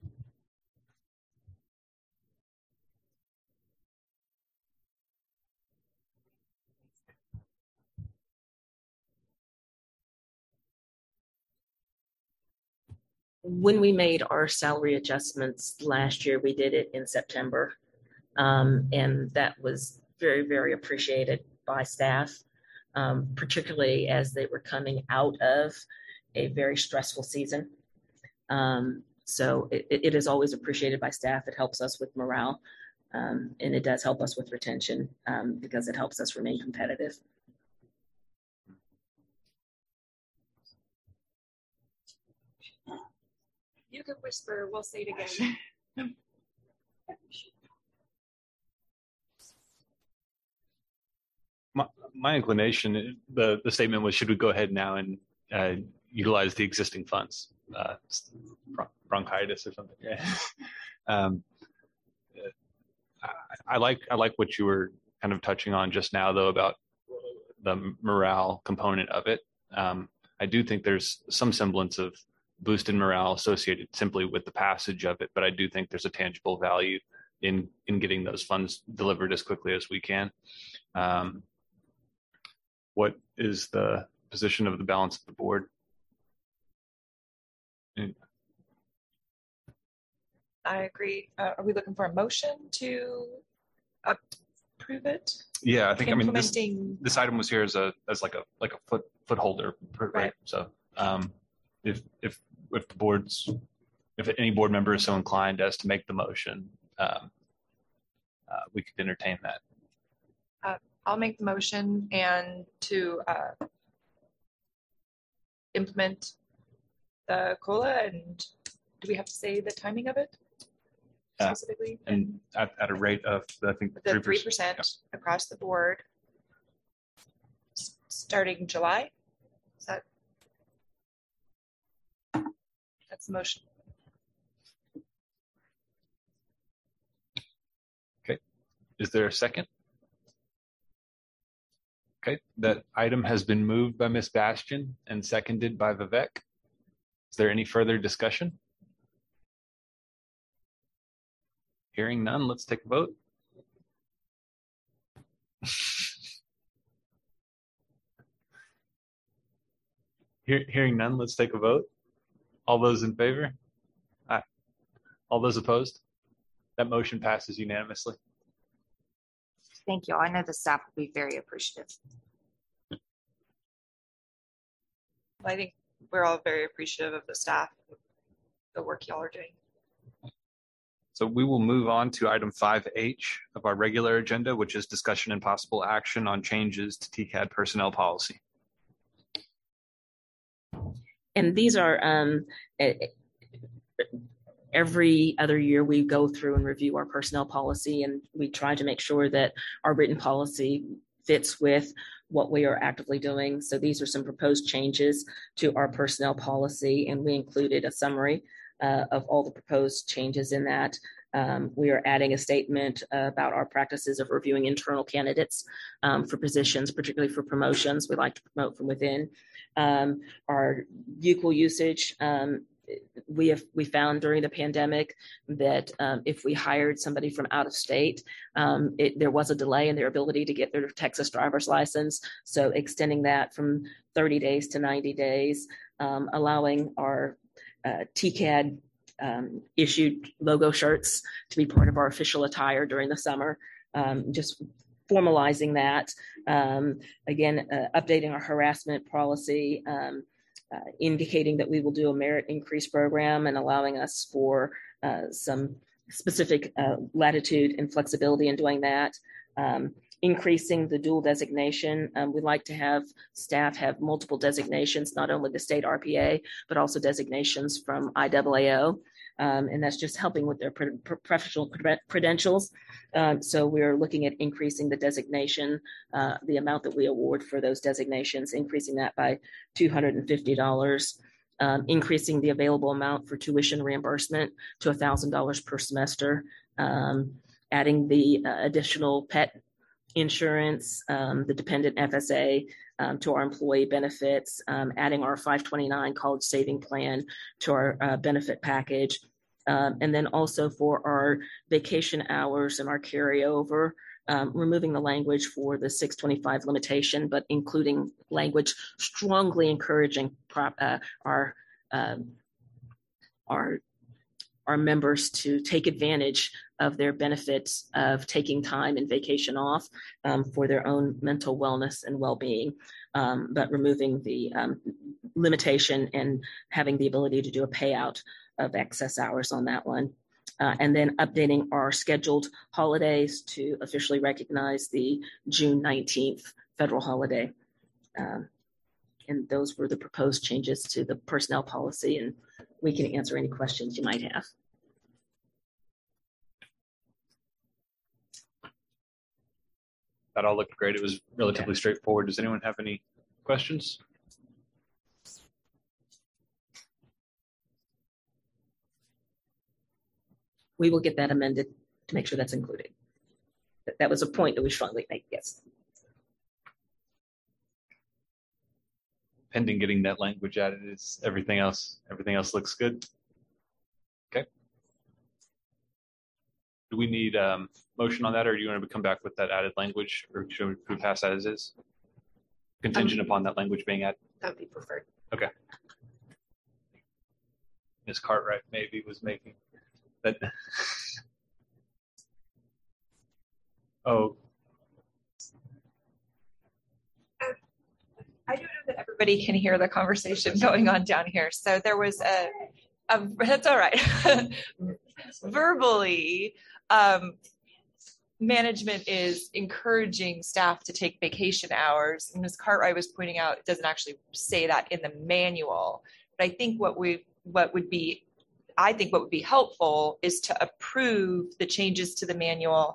When we made our salary adjustments last year, we did it in September. Um, and that was very, very appreciated by staff, um, particularly as they were coming out of a very stressful season. Um, so it, it is always appreciated by staff. It helps us with morale, um, and it does help us with retention um, because it helps us remain competitive. You can whisper, we'll say it again. my, my inclination, the, the statement was, should we go ahead now and uh, utilize the existing funds? Uh, bronchitis or something. um, I, I like I like what you were kind of touching on just now, though, about the morale component of it. Um, I do think there's some semblance of boost in morale associated simply with the passage of it, but I do think there's a tangible value in in getting those funds delivered as quickly as we can. Um, what is the position of the balance of the board? I agree. Uh, are we looking for a motion to approve it? Yeah, I think I mean this, Implementing- this item was here as a as like a like a foot footholder, right? Right. So um, if if if the board's if any board member is so inclined as to make the motion, um, uh, we could entertain that. Uh, I'll make the motion and to uh, implement the COLA. And do we have to say the timing of it specifically? Uh, and at, at a rate of, I think, the three percent yeah. across the board, s- starting July. Is that that's the motion? Okay. Is there a second? Okay, that item has been moved by Miz Bastian and seconded by Vivek. Is there any further discussion? Hearing none, let's take a vote. Hear, hearing none, let's take a vote. All those in favor? Aye. All those opposed? That motion passes unanimously. Thank you. I know the staff will be very appreciative. I think we're all very appreciative of the staff, the work y'all are doing. So we will move on to item five H of our regular agenda, which is discussion and possible action on changes to T C A D personnel policy. And these are um, every other year we go through and review our personnel policy, and we try to make sure that our written policy fits with what we are actively doing. So these are some proposed changes to our personnel policy, and we included a summary uh, of all the proposed changes in that. Um, we are adding a statement uh, about our practices of reviewing internal candidates um, for positions, particularly for promotions. We like to promote from within. Um, our U C L usage um, we have we found during the pandemic that um, if we hired somebody from out of state, um, it, there was a delay in their ability to get their Texas driver's license. So extending that from thirty days to ninety days, um, allowing our uh, T C A D um, issued logo shirts to be part of our official attire during the summer, um, just formalizing that. Um, again, uh, updating our harassment policy, um, uh, indicating that we will do a merit increase program and allowing us for uh, some specific uh, latitude and flexibility in doing that. Um, increasing the dual designation. Um, we like to have staff have multiple designations, not only the state R P A, but also designations from I A A O. Um, and that's just helping with their pro- professional credentials. Um, so we're looking at increasing the designation, uh, the amount that we award for those designations, increasing that by two hundred fifty dollars, um, increasing the available amount for tuition reimbursement to one thousand dollars per semester, um, adding the uh, additional pet insurance, um, the dependent F S A um, to our employee benefits, um, adding our five twenty-nine college saving plan to our uh, benefit package. Um, and then also for our vacation hours and our carryover, um, removing the language for the six twenty-five limitation, but including language strongly encouraging prop, uh, our, um, our, our members to take advantage of their benefits of taking time and vacation off um, for their own mental wellness and well-being, um, but removing the um, limitation and having the ability to do a payout of excess hours on that one. Uh, and then updating our scheduled holidays to officially recognize the June nineteenth federal holiday. Um, and those were the proposed changes to the personnel policy, and we can answer any questions you might have. That all looked great. It was relatively straightforward. Does anyone have any questions? We will get that amended to make sure that's included. That was a point that we strongly make, yes. Pending getting that language added, is everything else, everything else looks good? Okay. Do we need um motion on that, or do you want to come back with that added language, or should we pass that as is? Contingent um, upon that language being added? That would be preferred. Okay. Miz Cartwright maybe was making that. Oh. I don't know that everybody can hear the conversation going on down here. So there was a, a that's all right. Verbally, um, management is encouraging staff to take vacation hours. And Miz Cartwright was pointing out it doesn't actually say that in the manual. But I think what we what would be I think what would be helpful is to approve the changes to the manual.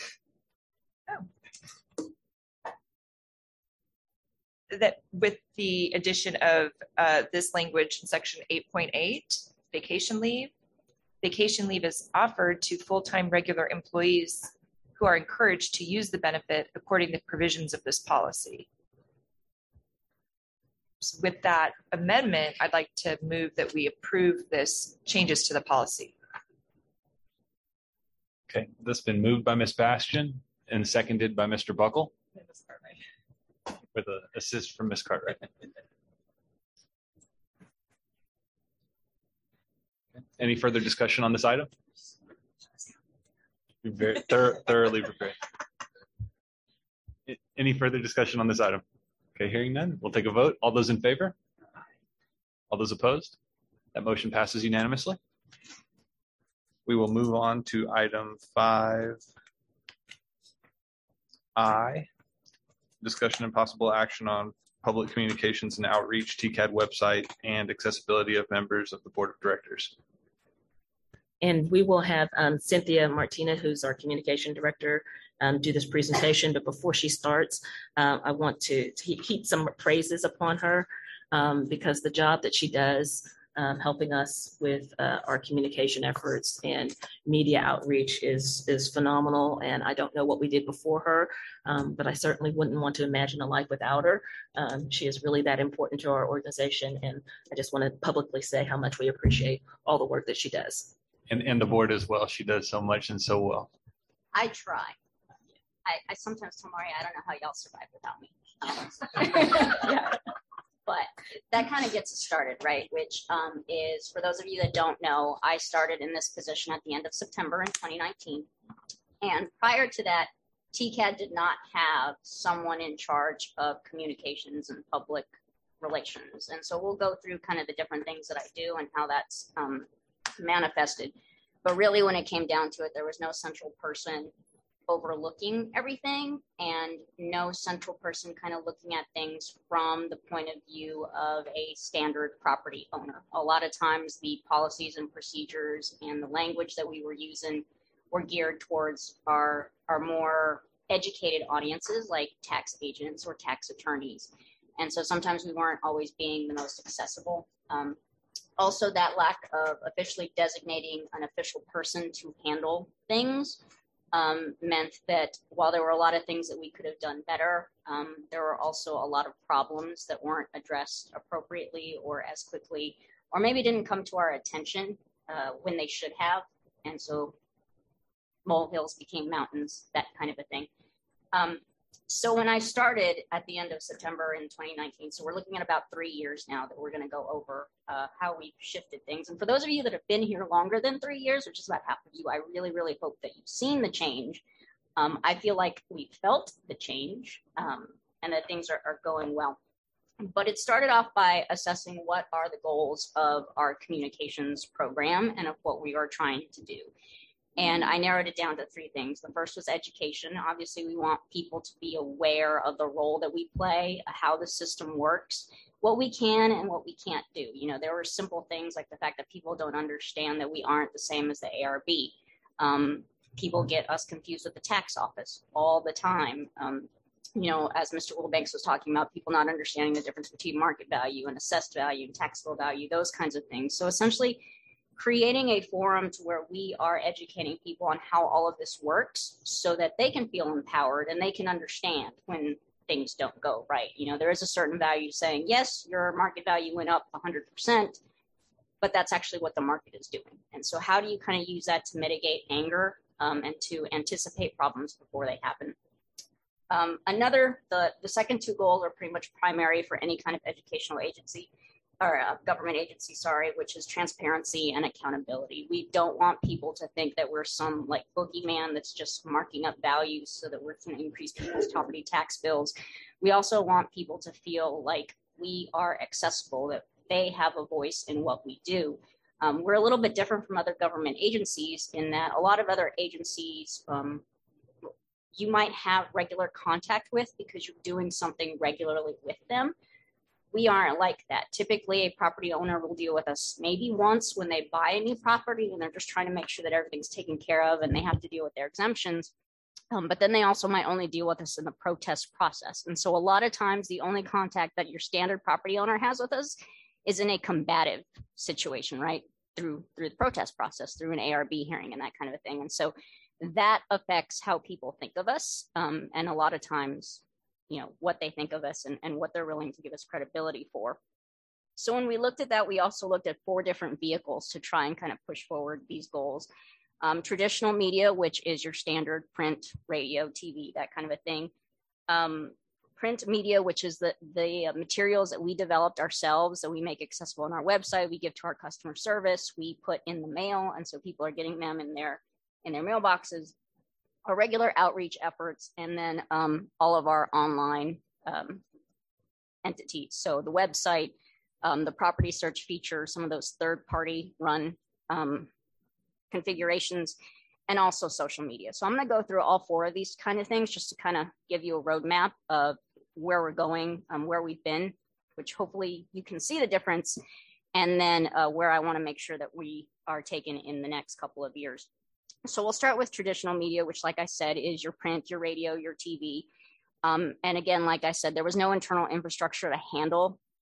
Oh. That with the addition of uh, this language in section eight point eight, vacation leave. Vacation leave is offered to full-time regular employees who are encouraged to use the benefit according to provisions of this policy. So with that amendment, I'd like to move that we approve this changes to the policy. Okay, this has been moved by Miz Bastian and seconded by Mister Buckle. With an assist from Miz Cartwright. Any further discussion on this item? We're very thor- thoroughly prepared. Any further discussion on this item? Okay, hearing none, we'll take a vote. All those in favor? All those opposed? That motion passes unanimously. We will move on to item five I, discussion and possible action on public communications and outreach, T C A D website, and accessibility of members of the board of directors. And we will have um, Cynthia Martina, who's our communication director, um, do this presentation. But before she starts, uh, I want to, to heap some praises upon her um, because the job that she does um, helping us with uh, our communication efforts, and media outreach is is phenomenal. And I don't know what we did before her, um, but I certainly wouldn't want to imagine a life without her. Um, she is really that important to our organization, and I just want to publicly say how much we appreciate all the work that she does. And, and the board as well. She does so much and so well. I try. I, I sometimes tell Maria, I don't know how y'all survive without me. Um, yeah. But that kind of gets us started, right? Which um, is, for those of you that don't know, I started in this position at the end of September in twenty nineteen. And prior to that, T C A D did not have someone in charge of communications and public relations. And so we'll go through kind of the different things that I do and how that's um, manifested. But really, when it came down to it, there was no central person overlooking everything, and no central person kind of looking at things from the point of view of a standard property owner. A lot of times the policies and procedures and the language that we were using were geared towards our, our more educated audiences, like tax agents or tax attorneys. And so sometimes we weren't always being the most accessible. Um, also, that lack of officially designating an official person to handle things Um, meant that while there were a lot of things that we could have done better, um, there were also a lot of problems that weren't addressed appropriately or as quickly, or maybe didn't come to our attention uh, when they should have. And so molehills became mountains, that kind of a thing. Um, so when I started at the end of September in twenty nineteen, so we're looking at about three years now that we're going to go over uh, how we've shifted things. And for those of you that have been here longer than three years, which is about half of you, I really, really hope that you've seen the change. Um, I feel like we felt the change um, and that things are, are going well. But it started off by assessing what are the goals of our communications program and of what we are trying to do. And I narrowed it down to three things. The first was education. Obviously, we want people to be aware of the role that we play, how the system works, what we can and what we can't do. You know, there were simple things like the fact that people don't understand that we aren't the same as the A R B. Um, people get us confused with the tax office all the time. Um, you know, as Mister Wilbanks was talking about, people not understanding the difference between market value and assessed value and taxable value, those kinds of things. So essentially, creating a forum to where we are educating people on how all of this works so that they can feel empowered and they can understand when things don't go right. You know, there is a certain value saying, yes, your market value went up one hundred percent, but that's actually what the market is doing. And so how do you kind of use that to mitigate anger um, and to anticipate problems before they happen? Um, another, the, the second two goals are pretty much primary for any kind of educational agency. or uh, government agency, sorry, which is transparency and accountability. We don't want people to think that we're some like boogeyman that's just marking up values so that we're going to increase people's property tax bills. We also want people to feel like we are accessible, that they have a voice in what we do. Um, we're a little bit different from other government agencies in that a lot of other agencies um, you might have regular contact with because you're doing something regularly with them. We aren't like that. Typically, a property owner will deal with us maybe once when they buy a new property and they're just trying to make sure that everything's taken care of and they have to deal with their exemptions. Um, but then they also might only deal with us in the protest process. And so a lot of times the only contact that your standard property owner has with us is in a combative situation, right? Through, through the protest process, through an A R B hearing and that kind of a thing. And so that affects how people think of us. Um, and a lot of times, you know, what they think of us and, and what they're willing to give us credibility for. So when we looked at that, we also looked at four different vehicles to try and kind of push forward these goals. Um, traditional media, which is your standard print, radio, T V, that kind of a thing. Um, print media, which is the, the materials that we developed ourselves, that we make accessible on our website, we give to our customer service, we put in the mail, and so people are getting them in their, in their mailboxes. Our regular outreach efforts, and then um, all of our online um, entities. So the website, um, the property search feature, some of those third-party run um, configurations, and also social media. So I'm going to go through all four of these kind of things just to kind of give you a roadmap of where we're going, um, where we've been, which hopefully you can see the difference, and then uh, where I want to make sure that we are taken in the next couple of years. So we'll start with traditional media, which, like I said, is your print, your radio, your T V. Um, and again, like I said, there was no internal infrastructure to handle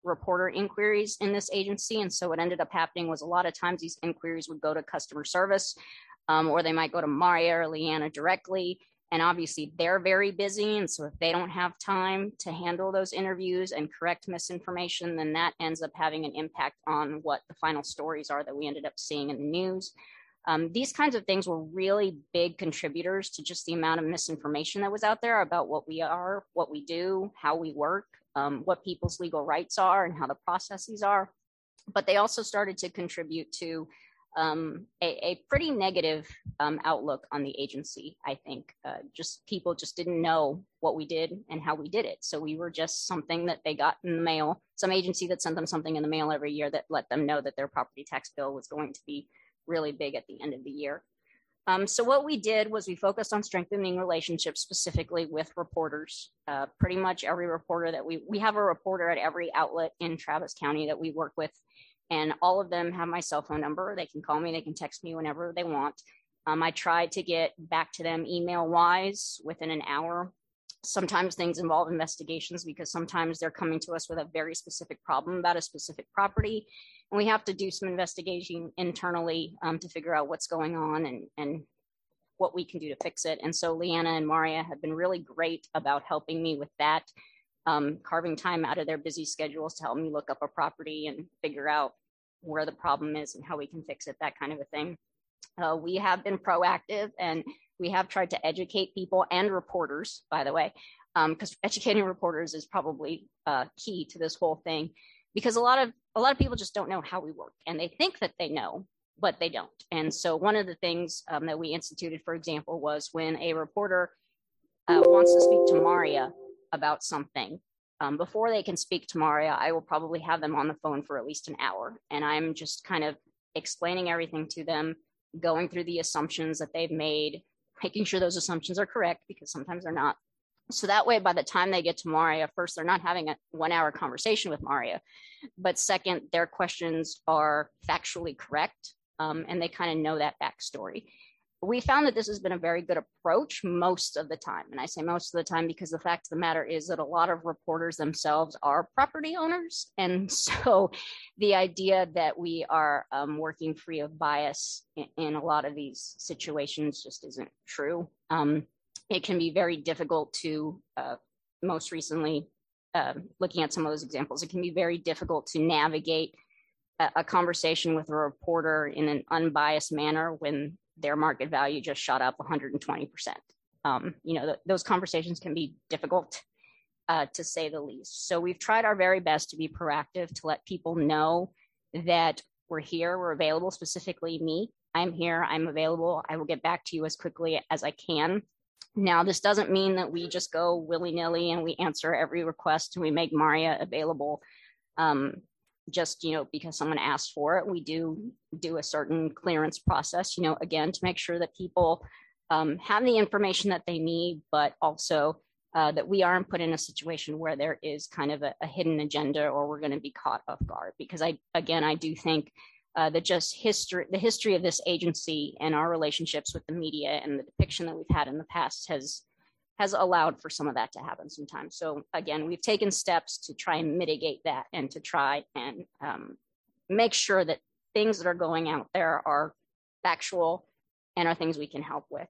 reporter inquiries in this agency. And so what ended up happening was a lot of times these inquiries would go to customer service, um, or they might go to Maria or Leanna directly. And obviously they're very busy. And so if they don't have time to handle those interviews and correct misinformation, then that ends up having an impact on what the final stories are that we ended up seeing in the news. Um, these kinds of things were really big contributors to just the amount of misinformation that was out there about what we are, what we do, how we work, um, what people's legal rights are and how the processes are. But they also started to contribute to um, a, a pretty negative um, outlook on the agency, I think. Uh, just people just didn't know what we did and how we did it. So we were just something that they got in the mail, some agency that sent them something in the mail every year that let them know that their property tax bill was going to be really big at the end of the year. Um, so what we did was we focused on strengthening relationships specifically with reporters. Uh, pretty much every reporter that we, we have a reporter at every outlet in Travis County that we work with, and all of them have my cell phone number. They can call me, they can text me whenever they want. Um, I try to get back to them email wise within an hour. Sometimes things involve investigations because sometimes they're coming to us with a very specific problem about a specific property. And we have to do some investigation internally um, to figure out what's going on and, and what we can do to fix it. And so Leanna and Maria have been really great about helping me with that, um, carving time out of their busy schedules to help me look up a property and figure out where the problem is and how we can fix it, that kind of a thing. Uh, we have been proactive and we have tried to educate people and reporters, by the way, because um, educating reporters is probably uh, key to this whole thing, because a lot of a lot of people just don't know how we work, and they think that they know, but they don't. And so one of the things um, that we instituted, for example, was when a reporter uh, wants to speak to Maria about something, um, before they can speak to Maria, I will probably have them on the phone for at least an hour, and I'm just kind of explaining everything to them, going through the assumptions that they've made, making sure those assumptions are correct, because sometimes they're not. So that way, by the time they get to Maria, first, they're not having a one hour conversation with Maria, but second, their questions are factually correct, um, and they kind of know that backstory. We found that this has been a very good approach most of the time. And I say most of the time because the fact of the matter is that a lot of reporters themselves are property owners. And so the idea that we are um, working free of bias in, in a lot of these situations just isn't true. Um, it can be very difficult to, uh, most recently, uh, looking at some of those examples, it can be very difficult to navigate a, a conversation with a reporter in an unbiased manner when their market value just shot up one hundred twenty percent. Um, you know, th- those conversations can be difficult, uh, to say the least. So we've tried our very best to be proactive, to let people know that we're here, we're available, specifically me. I'm here, I'm available. I will get back to you as quickly as I can. Now, this doesn't mean that we just go willy-nilly and we answer every request and we make Maria available. Um, just, you know, because someone asked for it. We do do a certain clearance process, you know, again, to make sure that people um, have the information that they need, but also uh, that we aren't put in a situation where there is kind of a, a hidden agenda or we're going to be caught off guard. Because I, again, I do think uh, that just history, the history of this agency and our relationships with the media and the depiction that we've had in the past has has allowed for some of that to happen sometimes. So again, we've taken steps to try and mitigate that and to try and um, make sure that things that are going out there are factual and are things we can help with.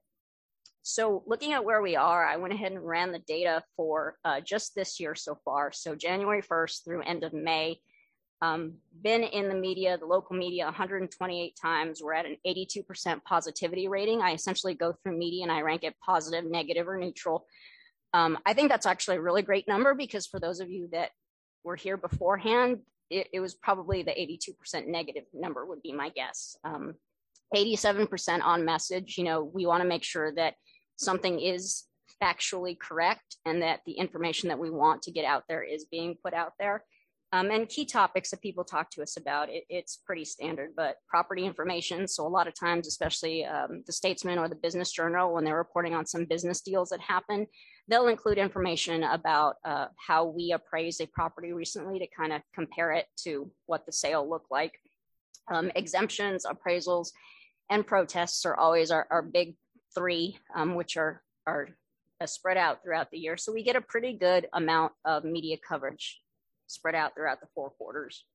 So looking at where we are, I went ahead and ran the data for uh, just this year so far. So January first through end of May, um, been in the media, the local media, one hundred twenty-eight times. We're at an eighty-two percent positivity rating. I essentially go through media and I rank it positive, negative, or neutral. Um, I think that's actually a really great number, because for those of you that were here beforehand, it, it was probably the eighty-two percent negative number would be my guess. Um, eighty-seven percent on message. You know, we want to make sure that something is factually correct and that the information that we want to get out there is being put out there. Um, and key topics that people talk to us about, it, it's pretty standard, but property information. So a lot of times, especially um, the Statesman or the Business Journal, when they're reporting on some business deals that happen, they'll include information about uh, how we appraised a property recently to kind of compare it to what the sale looked like. Um, exemptions, appraisals, and protests are always our, our big three, um, which are, are uh, spread out throughout the year. So we get a pretty good amount of media coverage spread out throughout the four quarters.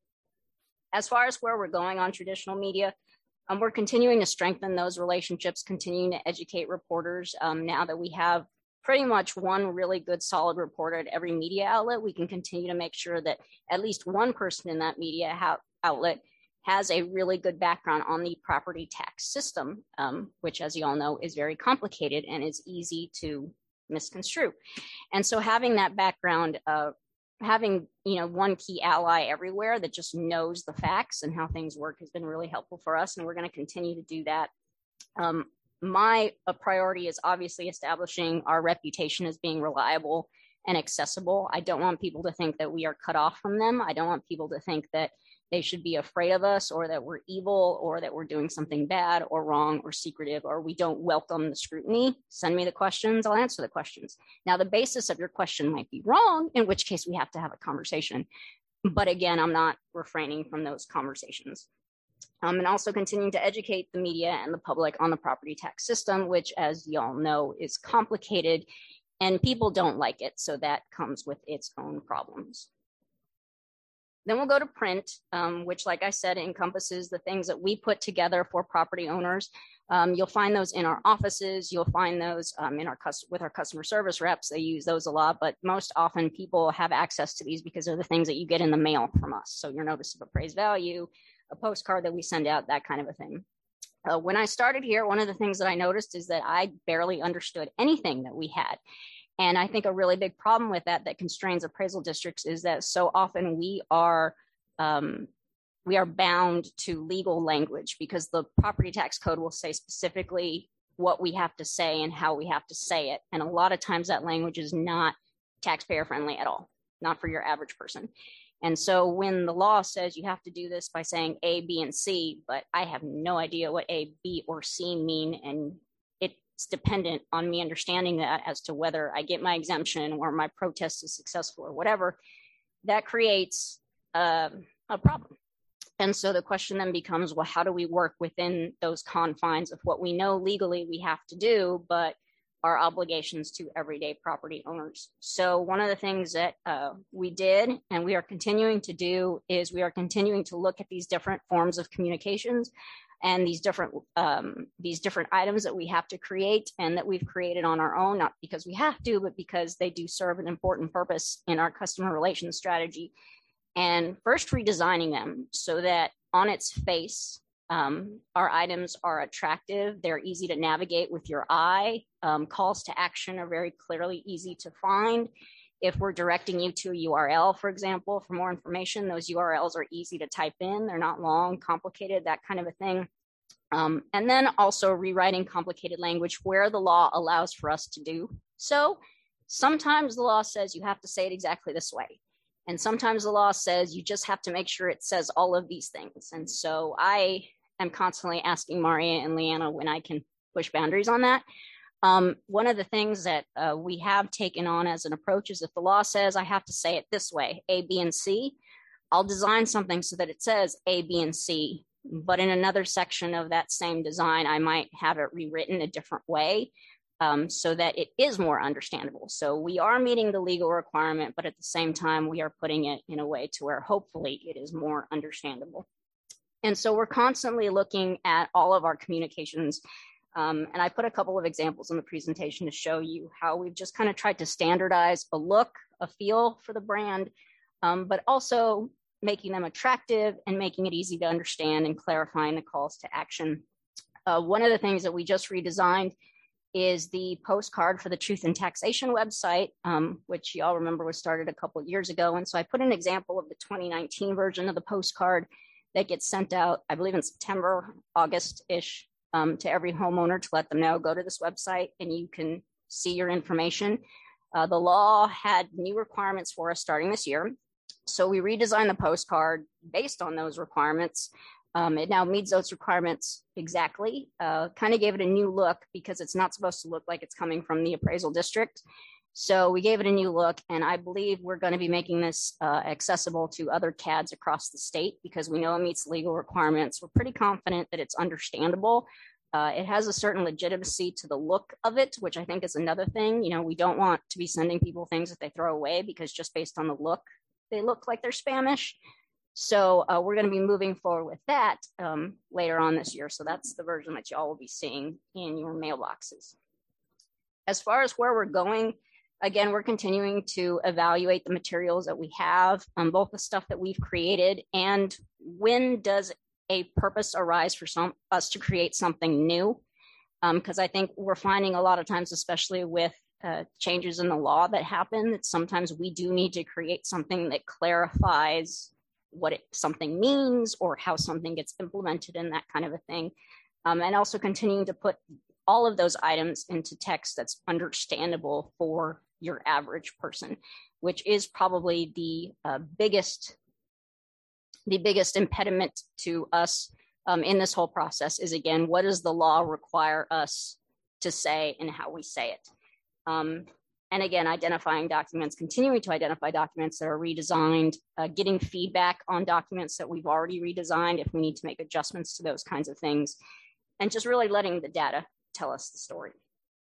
As far as where we're going on traditional media, um, we're continuing to strengthen those relationships, continuing to educate reporters. Um, now that we have pretty much one really good solid reporter at every media outlet, we can continue to make sure that at least one person in that media ha- outlet has a really good background on the property tax system, um, which, as you all know, is very complicated and is easy to misconstrue. And so having that background, uh, having, you know, one key ally everywhere that just knows the facts and how things work has been really helpful for us. And we're going to continue to do that. Um, my uh, priority is obviously establishing our reputation as being reliable and accessible. I don't want people to think that we are cut off from them. I don't want people to think that they should be afraid of us, or that we're evil, or that we're doing something bad or wrong or secretive, or we don't welcome the scrutiny. Send me the questions, I'll answer the questions. Now, the basis of your question might be wrong, in which case we have to have a conversation. But again, I'm not refraining from those conversations. Um, and also continuing to educate the media and the public on the property tax system, which, as y'all know, is complicated and people don't like it. So that comes with its own problems. Then we'll go to print, um, which, like I said, encompasses the things that we put together for property owners. Um, you'll find those in our offices. You'll find those um, in our with our customer service reps. They use those a lot, but most often people have access to these because they're the things that you get in the mail from us. So your notice of appraised value, a postcard that we send out, that kind of a thing. Uh, when I started here, one of the things that I noticed is that I barely understood anything that we had. And I think a really big problem with that that constrains appraisal districts is that so often we are um, we are bound to legal language, because the property tax code will say specifically what we have to say and how we have to say it. And a lot of times that language is not taxpayer friendly at all, not for your average person. And so when the law says you have to do this by saying A, B, and C, but I have no idea what A, B, or C mean, and it's dependent on me understanding that as to whether I get my exemption or my protest is successful or whatever, that creates uh, a problem. And so the question then becomes, well, how do we work within those confines of what we know legally we have to do, but our obligations to everyday property owners? So one of the things that uh, we did and we are continuing to do is we are continuing to look at these different forms of communications and these different um, these different items that we have to create and that we've created on our own, not because we have to, but because they do serve an important purpose in our customer relations strategy. And first redesigning them so that on its face, um, our items are attractive, they're easy to navigate with your eye, um, calls to action are very clearly easy to find. If we're directing you to a U R L, for example, for more information, those U R Ls are easy to type in. They're not long, complicated, that kind of a thing. Um, and then also rewriting complicated language where the law allows for us to do so. Sometimes the law says you have to say it exactly this way. And sometimes the law says you just have to make sure it says all of these things. And so I am constantly asking Maria and Leanna when I can push boundaries on that. Um, one of the things that uh, we have taken on as an approach is if the law says I have to say it this way, A, B, and C, I'll design something so that it says A, B, and C, but in another section of that same design, I might have it rewritten a different way um, so that it is more understandable. So we are meeting the legal requirement, but at the same time, we are putting it in a way to where hopefully it is more understandable. And so we're constantly looking at all of our communications. Um, and I put a couple of examples in the presentation to show you how we've just kind of tried to standardize a look, a feel for the brand, um, but also making them attractive and making it easy to understand and clarifying the calls to action. Uh, one of the things that we just redesigned is the postcard for the Truth in Taxation website, um, which y'all remember was started a couple of years ago. And so I put an example of the twenty nineteen version of the postcard that gets sent out, I believe in September, August-ish, um, to every homeowner to let them know, go to this website and you can see your information. Uh, the law had new requirements for us starting this year. So we redesigned the postcard based on those requirements. Um, it now meets those requirements exactly, uh, kind of gave it a new look because it's not supposed to look like it's coming from the appraisal district. So we gave it a new look, and I believe we're going to be making this uh, accessible to other C A Ds across the state because we know it meets legal requirements. We're pretty confident that it's understandable. Uh, it has a certain legitimacy to the look of it, which I think is another thing. You know, we don't want to be sending people things that they throw away because just based on the look, they look like they're Spamish. So uh, we're going to be moving forward with that um, later on this year. So that's the version that y'all will be seeing in your mailboxes. As far as where we're going, again, we're continuing to evaluate the materials that we have, um, both the stuff that we've created and when does a purpose arise for some us to create something new. Because um, I think we're finding a lot of times, especially with uh, changes in the law that happen, that sometimes we do need to create something that clarifies what it, something means or how something gets implemented and that kind of a thing. Um, and also continuing to put all of those items into text that's understandable for your average person, which is probably the uh, biggest, the biggest impediment to us um, in this whole process is, again, what does the law require us to say and how we say it? Um, And again, identifying documents, continuing to identify documents that are redesigned, uh, getting feedback on documents that we've already redesigned if we need to make adjustments to those kinds of things, and just really letting the data tell us the story.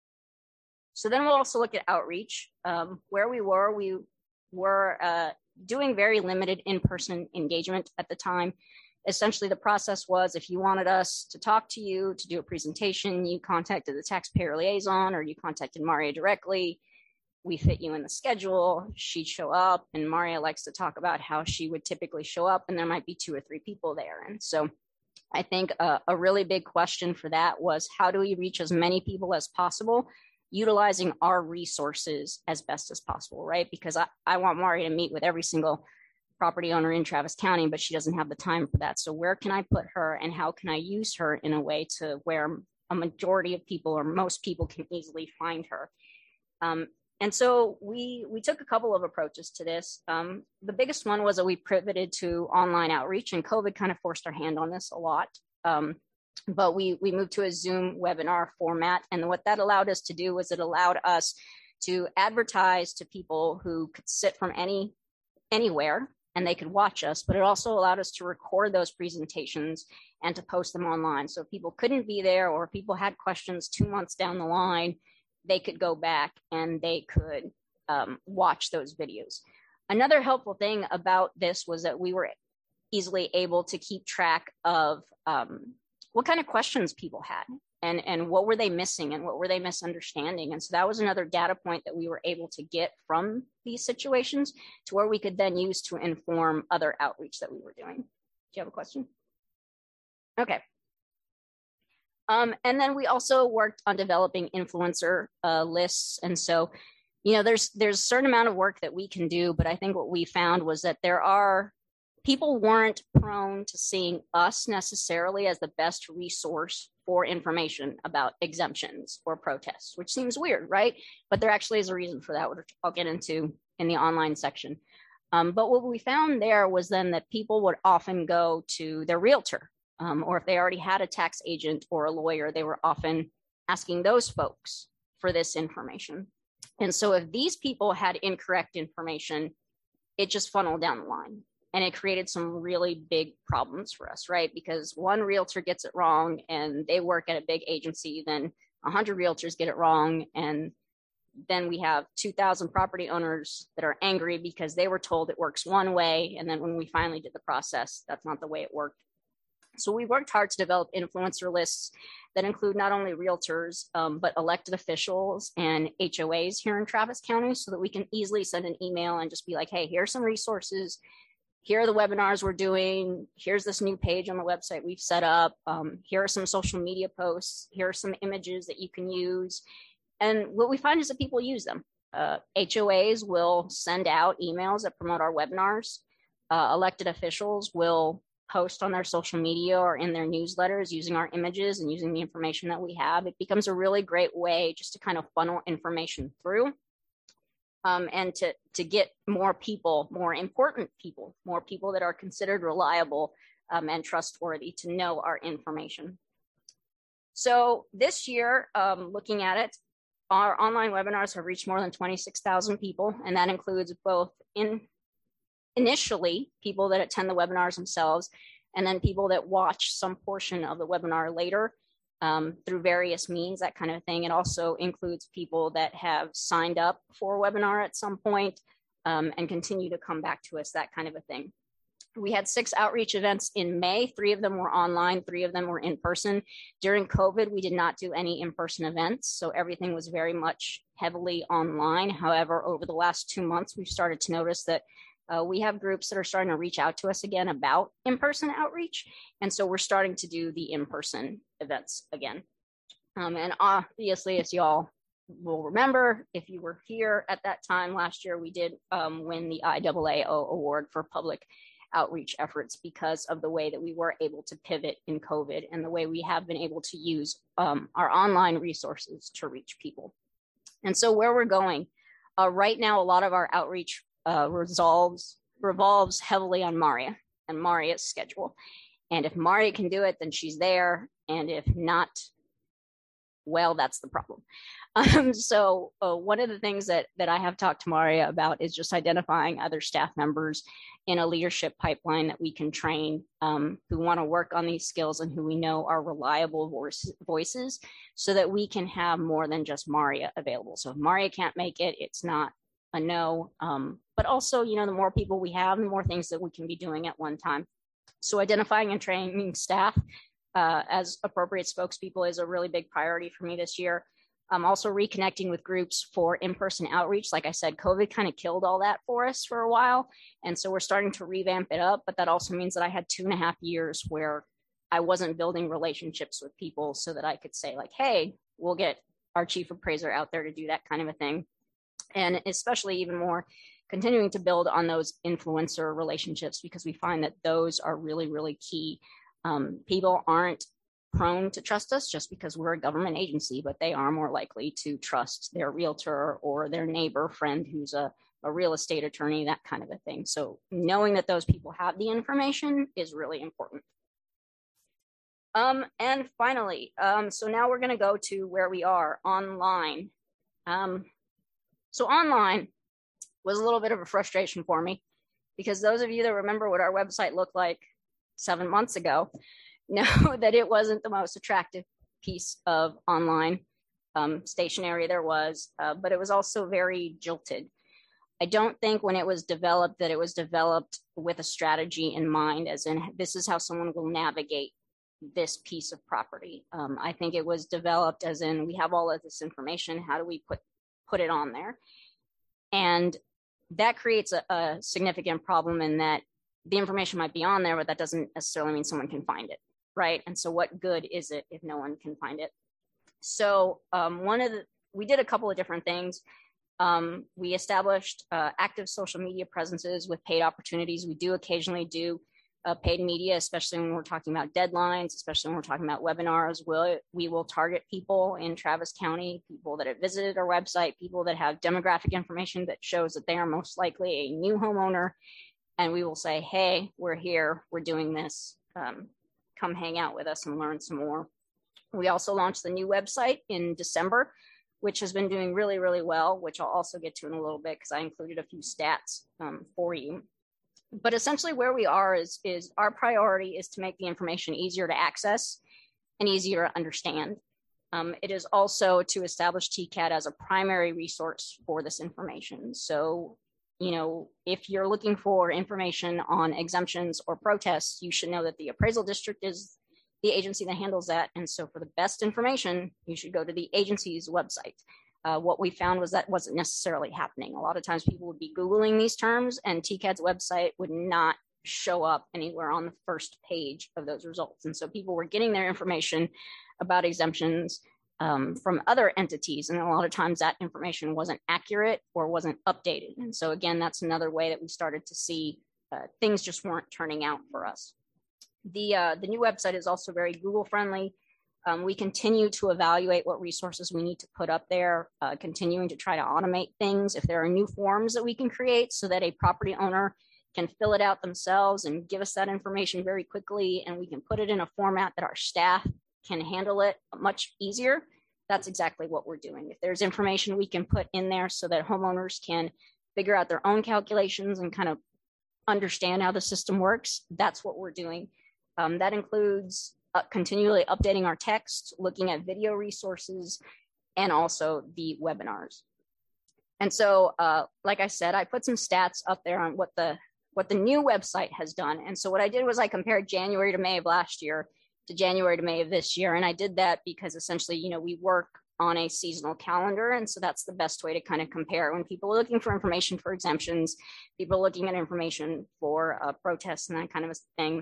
So then we'll also look at outreach. Um, where we were, we were uh, doing very limited in-person engagement at the time. Essentially, the process was if you wanted us to talk to you, to do a presentation, you contacted the taxpayer liaison or you contacted Maria directly. We fit you in the schedule, she'd show up, and Maria likes to talk about how she would typically show up, and there might be two or three people there. And so I think a, a really big question for that was, how do we reach as many people as possible, utilizing our resources as best as possible, right? Because I, I want Maria to meet with every single property owner in Travis County, but she doesn't have the time for that. So where can I put her, and how can I use her in a way to where a majority of people or most people can easily find her? Um, And so we we took a couple of approaches to this. Um, the biggest one was that we pivoted to online outreach, and COVID kind of forced our hand on this a lot. Um, but we we moved to a Zoom webinar format, and what that allowed us to do was it allowed us to advertise to people who could sit from any anywhere and they could watch us, but it also allowed us to record those presentations and to post them online. So if people couldn't be there, or if people had questions two months down the line, they could go back and they could um, watch those videos. Another helpful thing about this was that we were easily able to keep track of um, what kind of questions people had and, and what were they missing and what were they misunderstanding. And so that was another data point that we were able to get from these situations to where we could then use to inform other outreach that we were doing. Do you have a question? Okay. Um, and then we also worked on developing influencer uh, lists. And so, you know, there's there's a certain amount of work that we can do, but I think what we found was that there are, people weren't prone to seeing us necessarily as the best resource for information about exemptions or protests, which seems weird, right? But there actually is a reason for that, which I'll get into in the online section. Um, but what we found there was then that people would often go to their realtor. Um, or if they already had a tax agent or a lawyer, they were often asking those folks for this information. And so if these people had incorrect information, it just funneled down the line. And it created some really big problems for us, right? Because one realtor gets it wrong and they work at a big agency, then one hundred realtors get it wrong. And then we have two thousand property owners that are angry because they were told it works one way. And then when we finally did the process, that's not the way it worked. So we worked hard to develop influencer lists that include not only realtors, um, but elected officials and H O As here in Travis County, so that we can easily send an email and just be like, hey, here's some resources. Here are the webinars we're doing. Here's this new page on the website we've set up. Um, here are some social media posts. Here are some images that you can use. And what we find is that people use them. Uh, H O As will send out emails that promote our webinars. Uh, elected officials will post on their social media or in their newsletters using our images and using the information that we have. It becomes a really great way just to kind of funnel information through um, and to, to get more people, more important people, more people that are considered reliable um, and trustworthy to know our information. So this year, um, looking at it, our online webinars have reached more than twenty-six thousand people, and that includes both in initially people that attend the webinars themselves, and then people that watch some portion of the webinar later um, through various means, that kind of thing. It also includes people that have signed up for a webinar at some point, um, and continue to come back to us, that kind of a thing. We had six outreach events in May. Three of them were online, three of them were in person. During COVID, we did not do any in-person events, so everything was very much heavily online. However, over the last two months, we've started to notice that uh, we have groups that are starting to reach out to us again about in-person outreach, and so we're starting to do the in-person events again. Um, and obviously, as y'all will remember, if you were here at that time last year, we did um, win the I A A O Award for Public Outreach Efforts because of the way that we were able to pivot in COVID and the way we have been able to use um, our online resources to reach people. And so where we're going, uh, right now, a lot of our outreach uh, resolves, revolves heavily on Maria and Maria's schedule. And if Maria can do it, then she's there. And if not, well, that's the problem. Um, so uh, one of the things that, that I have talked to Maria about is just identifying other staff members in a leadership pipeline that we can train um, who want to work on these skills and who we know are reliable voice, voices so that we can have more than just Maria available. So if Maria can't make it, it's not a no. Um, but also, you know, the more people we have, the more things that we can be doing at one time. So identifying and training staff uh, as appropriate spokespeople is a really big priority for me this year. I'm also reconnecting with groups for in-person outreach. Like I said, COVID kind of killed all that for us for a while. And so we're starting to revamp it up. But that also means that I had two and a half years where I wasn't building relationships with people so that I could say like, hey, we'll get our chief appraiser out there to do that kind of a thing. And especially even more continuing to build on those influencer relationships because we find that those are really, really key. Um, people aren't prone to trust us just because we're a government agency, but they are more likely to trust their realtor or their neighbor friend who's a, a real estate attorney, that kind of a thing. So knowing that those people have the information is really important. Um, and finally, um, so now we're going to go to where we are online. Um, so online was a little bit of a frustration for me because those of you that remember what our website looked like seven months ago, know that it wasn't the most attractive piece of online um, stationery there was, uh, but it was also very jilted. I don't think when it was developed that it was developed with a strategy in mind, as in this is how someone will navigate this piece of property. Um, I think it was developed as in we have all of this information, how do we put, put it on there? And that creates a, a significant problem in that the information might be on there, but that doesn't necessarily mean someone can find it. Right. And so what good is it if no one can find it? So um, one of the, we did a couple of different things. Um, we established uh, active social media presences with paid opportunities. We do occasionally do uh, paid media, especially when we're talking about deadlines, especially when we're talking about webinars. We'll, we will target people in Travis County, people that have visited our website, people that have demographic information that shows that they are most likely a new homeowner. And we will say, hey, we're here, we're doing this. Um, come hang out with us and learn some more. We also launched the new website in December, which has been doing really, really well, which I'll also get to in a little bit because I included a few stats um, for you. But essentially where we are is, is our priority is to make the information easier to access and easier to understand. Um, it is also to establish T C A D as a primary resource for this information. So you know, if you're looking for information on exemptions or protests, you should know that the appraisal district is the agency that handles that. And so for the best information, you should go to the agency's website. Uh, what we found was that wasn't necessarily happening. A lot of times people would be Googling these terms and T C A D's website would not show up anywhere on the first page of those results. And so people were getting their information about exemptions Um, from other entities. And a lot of times that information wasn't accurate or wasn't updated. And so again, that's another way that we started to see uh, things just weren't turning out for us. The, uh, the new website is also very Google friendly. Um, we continue to evaluate what resources we need to put up there, uh, continuing to try to automate things. If there are new forms that we can create so that a property owner can fill it out themselves and give us that information very quickly, and we can put it in a format that our staff can handle it much easier, that's exactly what we're doing. If there's information we can put in there so that homeowners can figure out their own calculations and kind of understand how the system works, that's what we're doing. Um, that includes uh, continually updating our text, looking at video resources, and also the webinars. And so, uh, like I said, I put some stats up there on what the what the new website has done. And so what I did was I compared January to May of last year to January to May of this year. And I did that because essentially, you know, we work on a seasonal calendar. And so that's the best way to kind of compare. When people are looking for information for exemptions, people are looking at information for uh, protests and that kind of a thing.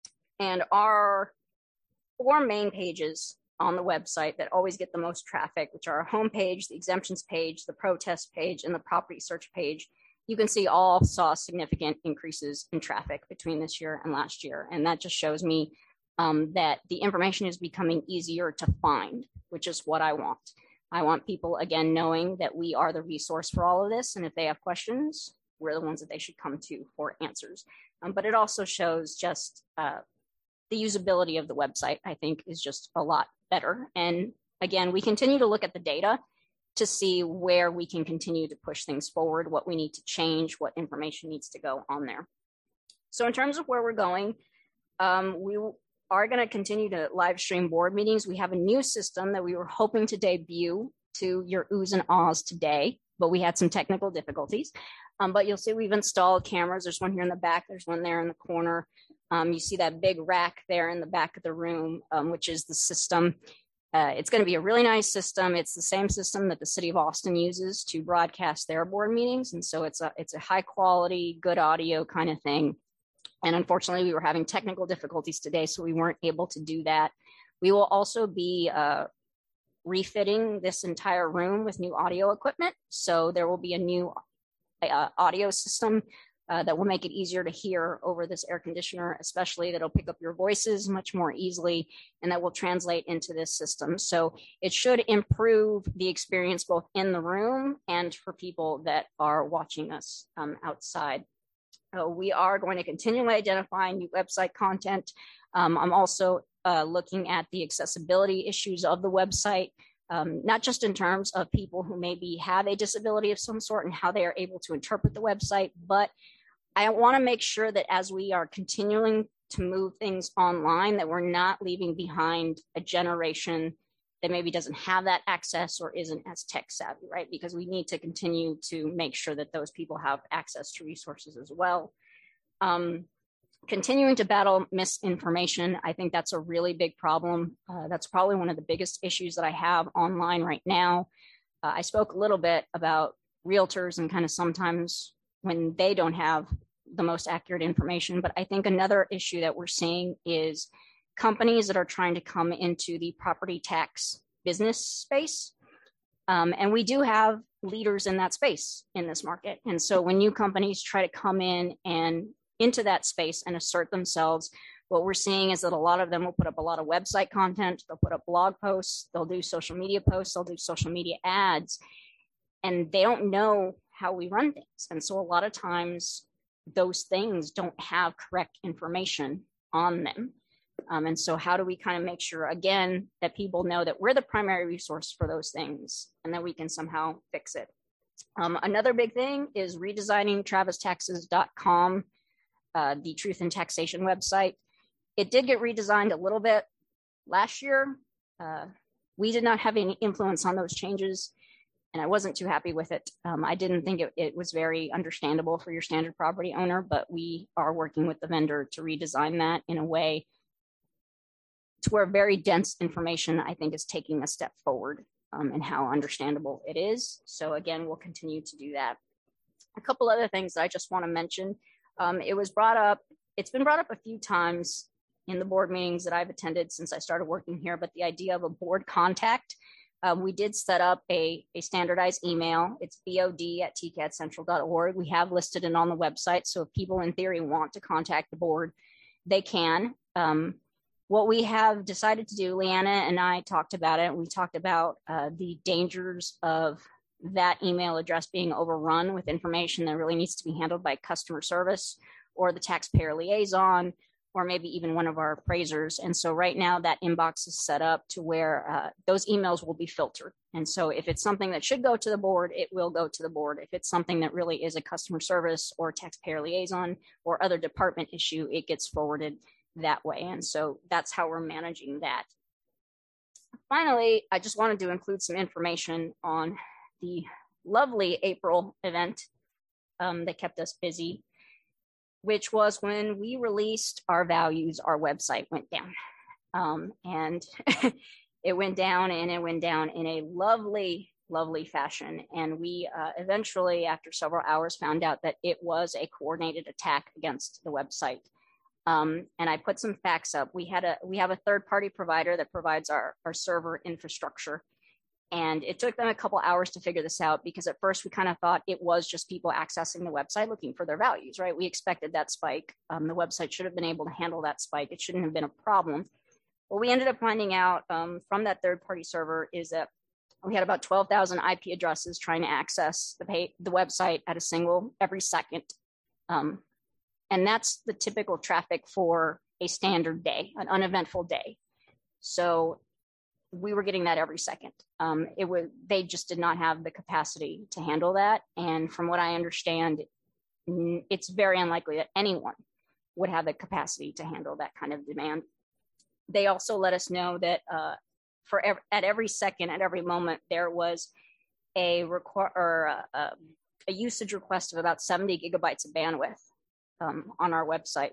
And our four main pages on the website that always get the most traffic, which are our homepage, the exemptions page, the protest page, and the property search page, you can see all saw significant increases in traffic between this year and last year. And that just shows me um, that the information is becoming easier to find, which is what I want. I want people, again, knowing that we are the resource for all of this. And if they have questions, we're the ones that they should come to for answers. Um, but it also shows just uh, the usability of the website, I think, is just a lot better. And again, we continue to look at the data to see where we can continue to push things forward, what we need to change, what information needs to go on there. So in terms of where we're going, um, we are going to continue to live stream board meetings. We have a new system that we were hoping to debut to your oohs and ahs today, but we had some technical difficulties. Um, but you'll see we've installed cameras. There's one here in the back. There's one there in the corner. Um, you see that big rack there in the back of the room, um, which is the system. Uh, it's going to be a really nice system. It's the same system that the city of Austin uses to broadcast their board meetings. And so it's a, it's a high quality, good audio kind of thing. And unfortunately, we were having technical difficulties today, so we weren't able to do that. We will also be uh, refitting this entire room with new audio equipment. So there will be a new uh, audio system Uh, that will make it easier to hear over this air conditioner, especially that'll pick up your voices much more easily, and that will translate into this system. So it should improve the experience both in the room and for people that are watching us um, outside. Uh, we are going to continually identify new website content. Um, I'm also uh, looking at the accessibility issues of the website, um, not just in terms of people who maybe have a disability of some sort and how they are able to interpret the website, but I want to make sure that as we are continuing to move things online, that we're not leaving behind a generation that maybe doesn't have that access or isn't as tech savvy, right? Because we need to continue to make sure that those people have access to resources as well. Um, continuing to battle misinformation, I think that's a really big problem. Uh, that's probably one of the biggest issues that I have online right now. Uh, I spoke a little bit about realtors and kind of sometimes when they don't have the most accurate information. But I think another issue that we're seeing is companies that are trying to come into the property tax business space. Um, and we do have leaders in that space in this market. And so when new companies try to come in and into that space and assert themselves, what we're seeing is that a lot of them will put up a lot of website content, they'll put up blog posts, they'll do social media posts, they'll do social media ads, and they don't know how we run things. And so a lot of times those things don't have correct information on them. Um, and so how do we kind of make sure, again, that people know that we're the primary resource for those things and that we can somehow fix it? Um, another big thing is redesigning travis taxes dot com, uh, the Truth in Taxation website. It did get redesigned a little bit last year. Uh, we did not have any influence on those changes, and I wasn't too happy with it. Um, I didn't think it, it was very understandable for your standard property owner, but we are working with the vendor to redesign that in a way to where very dense information, I think, is taking a step forward um, in how understandable it is. So again, we'll continue to do that. A couple other things that I just want to mention. Um, it was brought up, it's been brought up a few times in the board meetings that I've attended since I started working here, but the idea of a board contact. Um, we did set up a, a standardized email. It's B O D at T C A D central dot org. We have listed it on the website. So if people in theory want to contact the board, they can. Um, what we have decided to do, Leanna and I talked about it. We talked about uh, the dangers of that email address being overrun with information that really needs to be handled by customer service or the taxpayer liaison, or maybe even one of our appraisers. And so right now that inbox is set up to where uh, those emails will be filtered. And so if it's something that should go to the board, it will go to the board. If it's something that really is a customer service or taxpayer liaison or other department issue, it gets forwarded that way. And so that's how we're managing that. Finally, I just wanted to include some information on the lovely April event um, that kept us busy, which was when we released our values, our website went down. Um, and it went down and it went down in a lovely, lovely fashion. And we uh, eventually, after several hours, found out that it was a coordinated attack against the website. Um, and I put some facts up. We had a we have a third-party provider that provides our, our server infrastructure. And it took them a couple hours to figure this out, because at first we kind of thought it was just people accessing the website looking for their values, right? We expected that spike. Um, the website should have been able to handle that spike. It shouldn't have been a problem. What we ended up finding out um, from that third-party server is that we had about twelve thousand I P addresses trying to access the, pay, the website at a single every second. Um, and that's the typical traffic for a standard day, an uneventful day. So we were getting that every second. Um, it was, they just did not have the capacity to handle that. And from what I understand, it's very unlikely that anyone would have the capacity to handle that kind of demand. They also let us know that uh, for ev- at every second, at every moment, there was a requ- or a, a, a usage request of about seventy gigabytes of bandwidth um, on our website.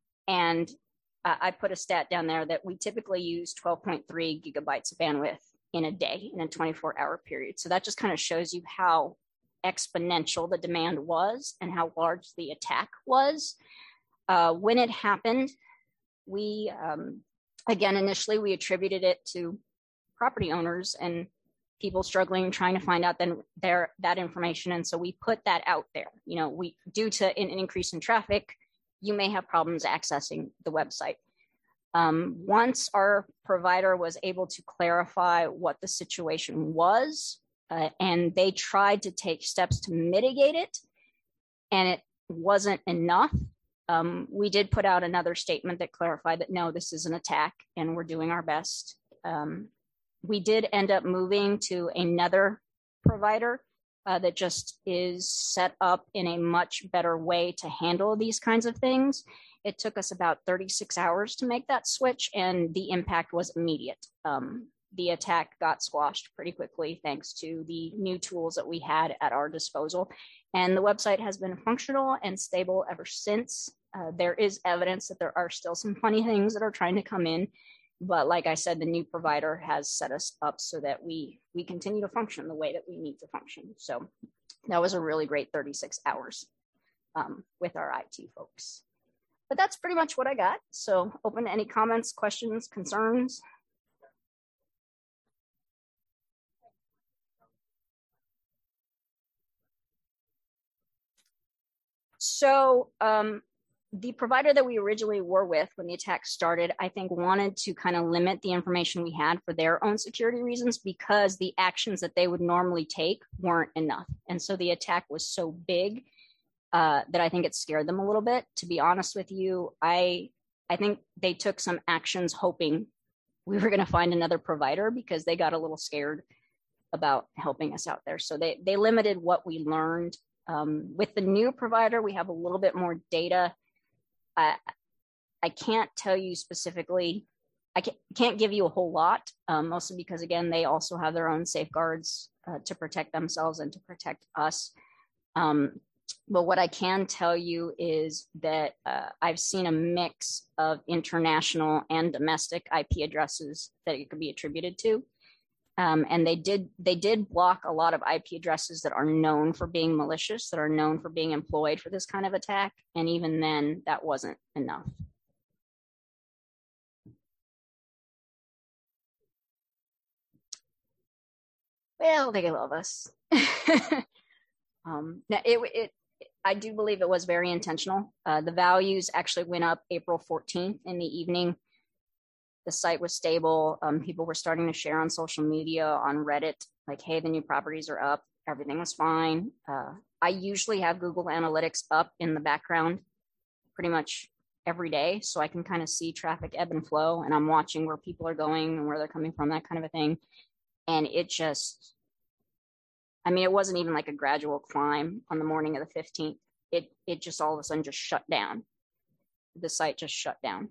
And uh, I put a stat down there that we typically use twelve point three gigabytes of bandwidth in a day in a twenty-four hour period. So that just kind of shows you how exponential the demand was and how large the attack was. Uh, when it happened, we, um, again, initially we attributed it to property owners and people struggling, trying to find out then their, that information. And so we put that out there. You know, we, due to an, an increase in traffic, you may have problems accessing the website. Um, once our provider was able to clarify what the situation was, uh, and they tried to take steps to mitigate it, and it wasn't enough, um, we did put out another statement that clarified that, no, this is an attack and we're doing our best. Um, we did end up moving to another provider uh, that just is set up in a much better way to handle these kinds of things. It took us about thirty-six hours to make that switch, and the impact was immediate. Um, the attack got squashed pretty quickly thanks to the new tools that we had at our disposal. And the website has been functional and stable ever since. Uh, there is evidence that there are still some funny things that are trying to come in. But like I said, the new provider has set us up so that we, we continue to function the way that we need to function. So that was a really great thirty-six hours um, with our I T folks. But that's pretty much what I got. So open to any comments, questions, concerns. So um, the provider that we originally were with when the attack started, I think wanted to kind of limit the information we had for their own security reasons, because the actions that they would normally take weren't enough. And so the attack was so big uh, that I think it scared them a little bit. To be honest with you, I I think they took some actions hoping we were going to find another provider, because they got a little scared about helping us out there. So they, they limited what we learned. Um, with the new provider, we have a little bit more data. I, I can't tell you specifically, I can't, can't give you a whole lot, um, mostly because, again, they also have their own safeguards uh, to protect themselves and to protect us. Um, but what I can tell you is that uh, I've seen a mix of international and domestic I P addresses that it could be attributed to. Um, and they did they did block a lot of I P addresses that are known for being malicious, that are known for being employed for this kind of attack. And even then, that wasn't enough. Well, they love us. um, now it, it, I do believe it was very intentional. Uh, the values actually went up April fourteenth in the evening. The site was stable. Um, people were starting to share on social media, on Reddit, like, hey, the new properties are up. Everything was fine. Uh, I usually have Google Analytics up in the background pretty much every day, so I can kind of see traffic ebb and flow, and I'm watching where people are going and where they're coming from, that kind of a thing. And it just, I mean, it wasn't even like a gradual climb on the morning of the fifteenth. It, it just all of a sudden just shut down. The site just shut down.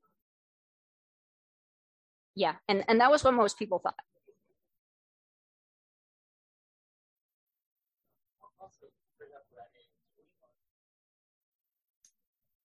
Yeah, and, and that was what most people thought.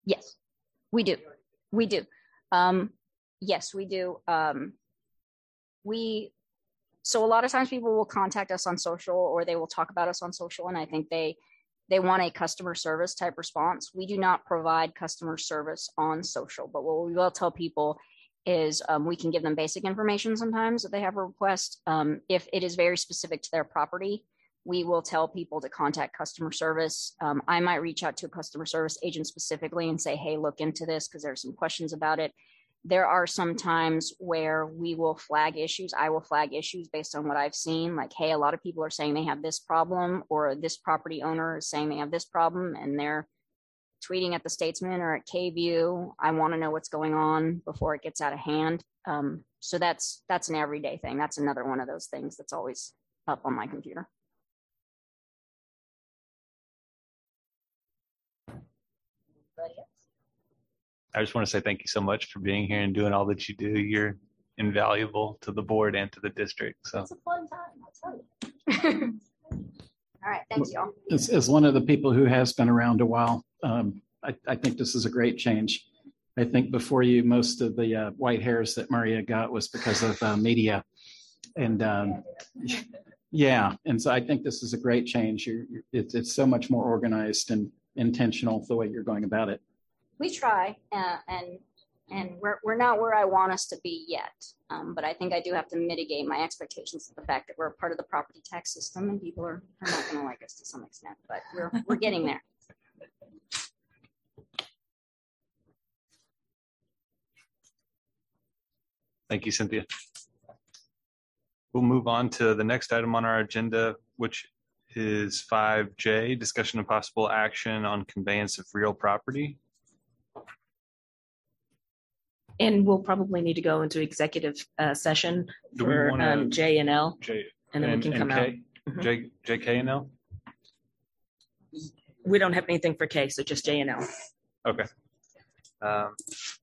Yes, we do. We do. Um, yes, we do. Um, we, so a lot of times people will contact us on social or they will talk about us on social. And I think they, they want a customer service type response. We do not provide customer service on social, but what we will tell people is um, we can give them basic information sometimes if they have a request. Um, if it is very specific to their property, we will tell people to contact customer service. Um, I might reach out to a customer service agent specifically and say, hey, look into this because there's some questions about it. There are some times where we will flag issues. I will flag issues based on what I've seen. Like, hey, a lot of people are saying they have this problem, or this property owner is saying they have this problem, and they're tweeting at the Statesman or at K-View. I want to know what's going on before it gets out of hand. Um, so that's that's an everyday thing. That's another one of those things that's always up on my computer. I just want to say thank you so much for being here and doing all that you do. You're invaluable to the board and to the district. So it's a fun time, I'll tell you. All right, thanks, y'all. As, as one of the people who has been around a while, um, I, I think this is a great change. I think before you, most of the uh, white hairs that Maria got was because of uh, media. And um, yeah, and so I think this is a great change. You're, you're, it's, it's so much more organized and intentional the way you're going about it. We try, uh, and and we're we're not where I want us to be yet. Um, but I think I do have to mitigate my expectations of the fact that we're a part of the property tax system, and people are, are not going to like us to some extent. But we're we're getting there. thank you, Cynthia. We'll move on to the next item on our agenda, which is five J, discussion of possible action on conveyance of real property. And we'll probably need to go into executive uh, session Do we for wanna- um, J and L, J and then we can come out. K? Mhm. J, J, K, and L? We don't have anything for K, so just J and L. Okay. Um,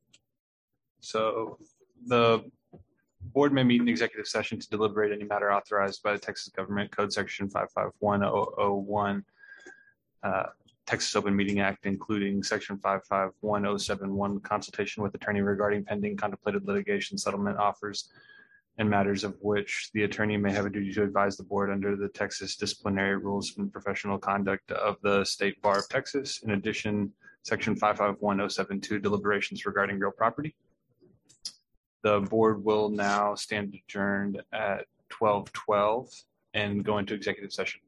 so the board may meet in executive session to deliberate any matter authorized by the Texas Government Code Section five five one oh oh one, uh, Texas Open Meeting Act, including Section five five one oh seven one, consultation with attorney regarding pending contemplated litigation settlement offers and matters of which the attorney may have a duty to advise the board under the Texas disciplinary rules and professional conduct of the State Bar of Texas. In addition, Section five five one oh seven two, deliberations regarding real property. The board will now stand adjourned at twelve twelve and go into executive session.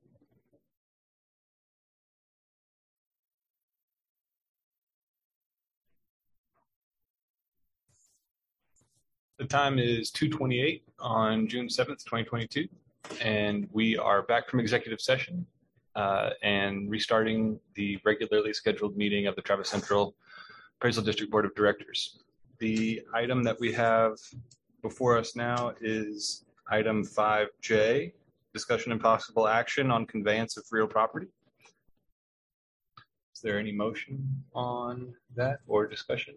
The time is two twenty-eight on June seventh, twenty twenty-two, and we are back from executive session uh, and restarting the regularly scheduled meeting of the Travis Central Appraisal District Board of Directors. The item that we have before us now is item five J, discussion and possible action on conveyance of real property. Is there any motion on that or discussion?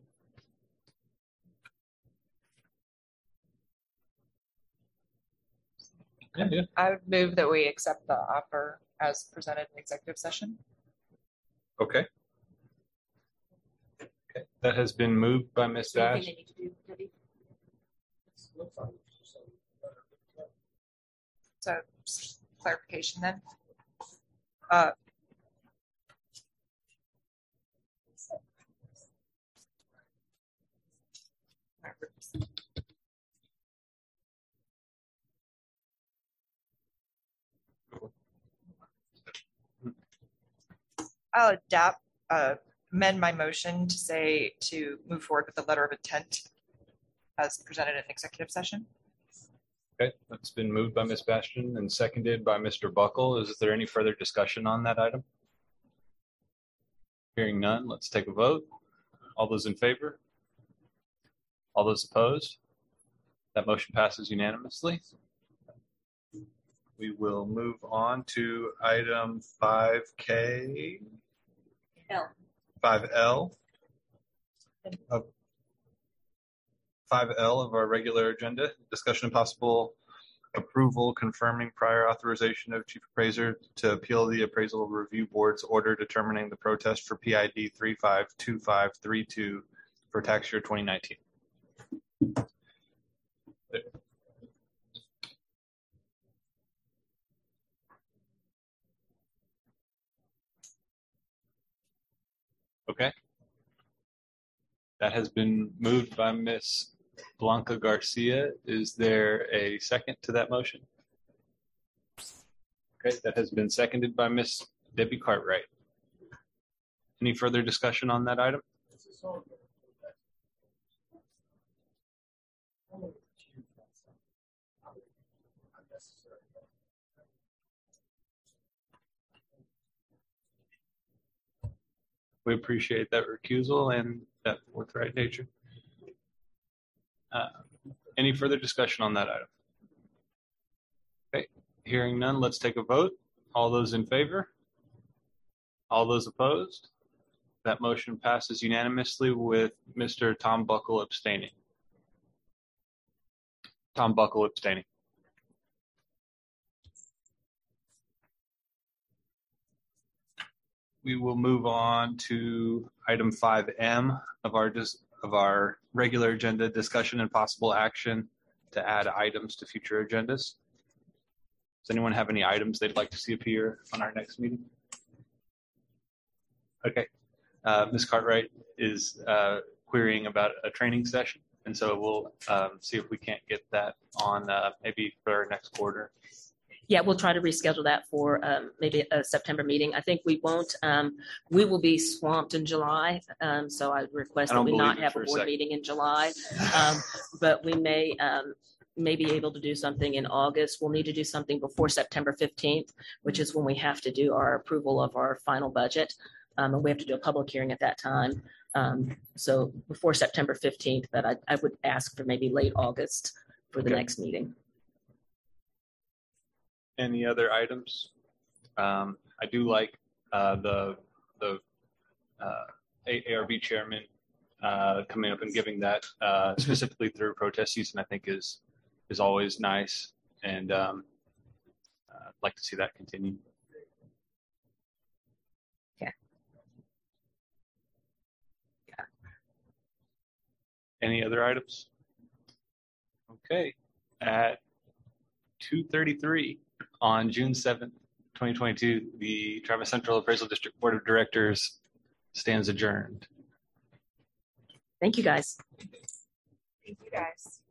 Yeah, yeah. I would move that we accept the offer as presented in executive session. Okay. Okay. That has been moved by Miz Dash. So just clarification then. Uh, I'll adapt, uh, amend my motion to say to move forward with the letter of intent as presented in executive session. Okay, that's been moved by Miz Bastian and seconded by Mister Buckle. Is there any further discussion on that item? Hearing none, let's take a vote. All those in favor? All those opposed? That motion passes unanimously. We will move on to item five K. L. five L. Of five L of our regular agenda, discussion and possible approval confirming prior authorization of chief appraiser to appeal the appraisal review board's order determining the protest for P I D three five two five three two for tax year twenty nineteen. Okay. That has been moved by Miz Blanca Garcia. Is there a second to that motion? Okay, that has been seconded by Miz Debbie Cartwright. Any further discussion on that item? We appreciate that recusal and that forthright nature. Uh, any further discussion on that item? Okay, hearing none, let's take a vote. All those in favor? All those opposed? That motion passes unanimously with Mister Tom Buckle abstaining. Tom Buckle abstaining. We will move on to item five M of our dis- of our regular agenda, discussion and possible action to add items to future agendas. Does anyone have any items they'd like to see appear on our next meeting? Okay. Uh, Miz Cartwright is uh, querying about a training session, and so we'll um, see if we can't get that on uh, maybe for our next quarter. Yeah, we'll try to reschedule that for um, maybe a September meeting. I think we won't. Um, we will be swamped in July, um, so I request I that don't we not believe it have for a a board second. meeting in July. Um, but we may um, may be able to do something in August. We'll need to do something before September fifteenth, which is when we have to do our approval of our final budget, um, and we have to do a public hearing at that time. Um, so before September fifteenth, but I, I would ask for maybe late August for the Okay. next meeting. Any other items? Um, I do like uh, the the uh, A R B chairman uh, coming up and giving that uh, specifically through protest season. I think is is always nice, and um, uh, I'd like to see that continue. Yeah. Yeah. Any other items? Okay. At two thirty-three on June seventh, twenty twenty-two, the Travis Central Appraisal District Board of Directors stands adjourned. Thank you, guys. Thank you guys.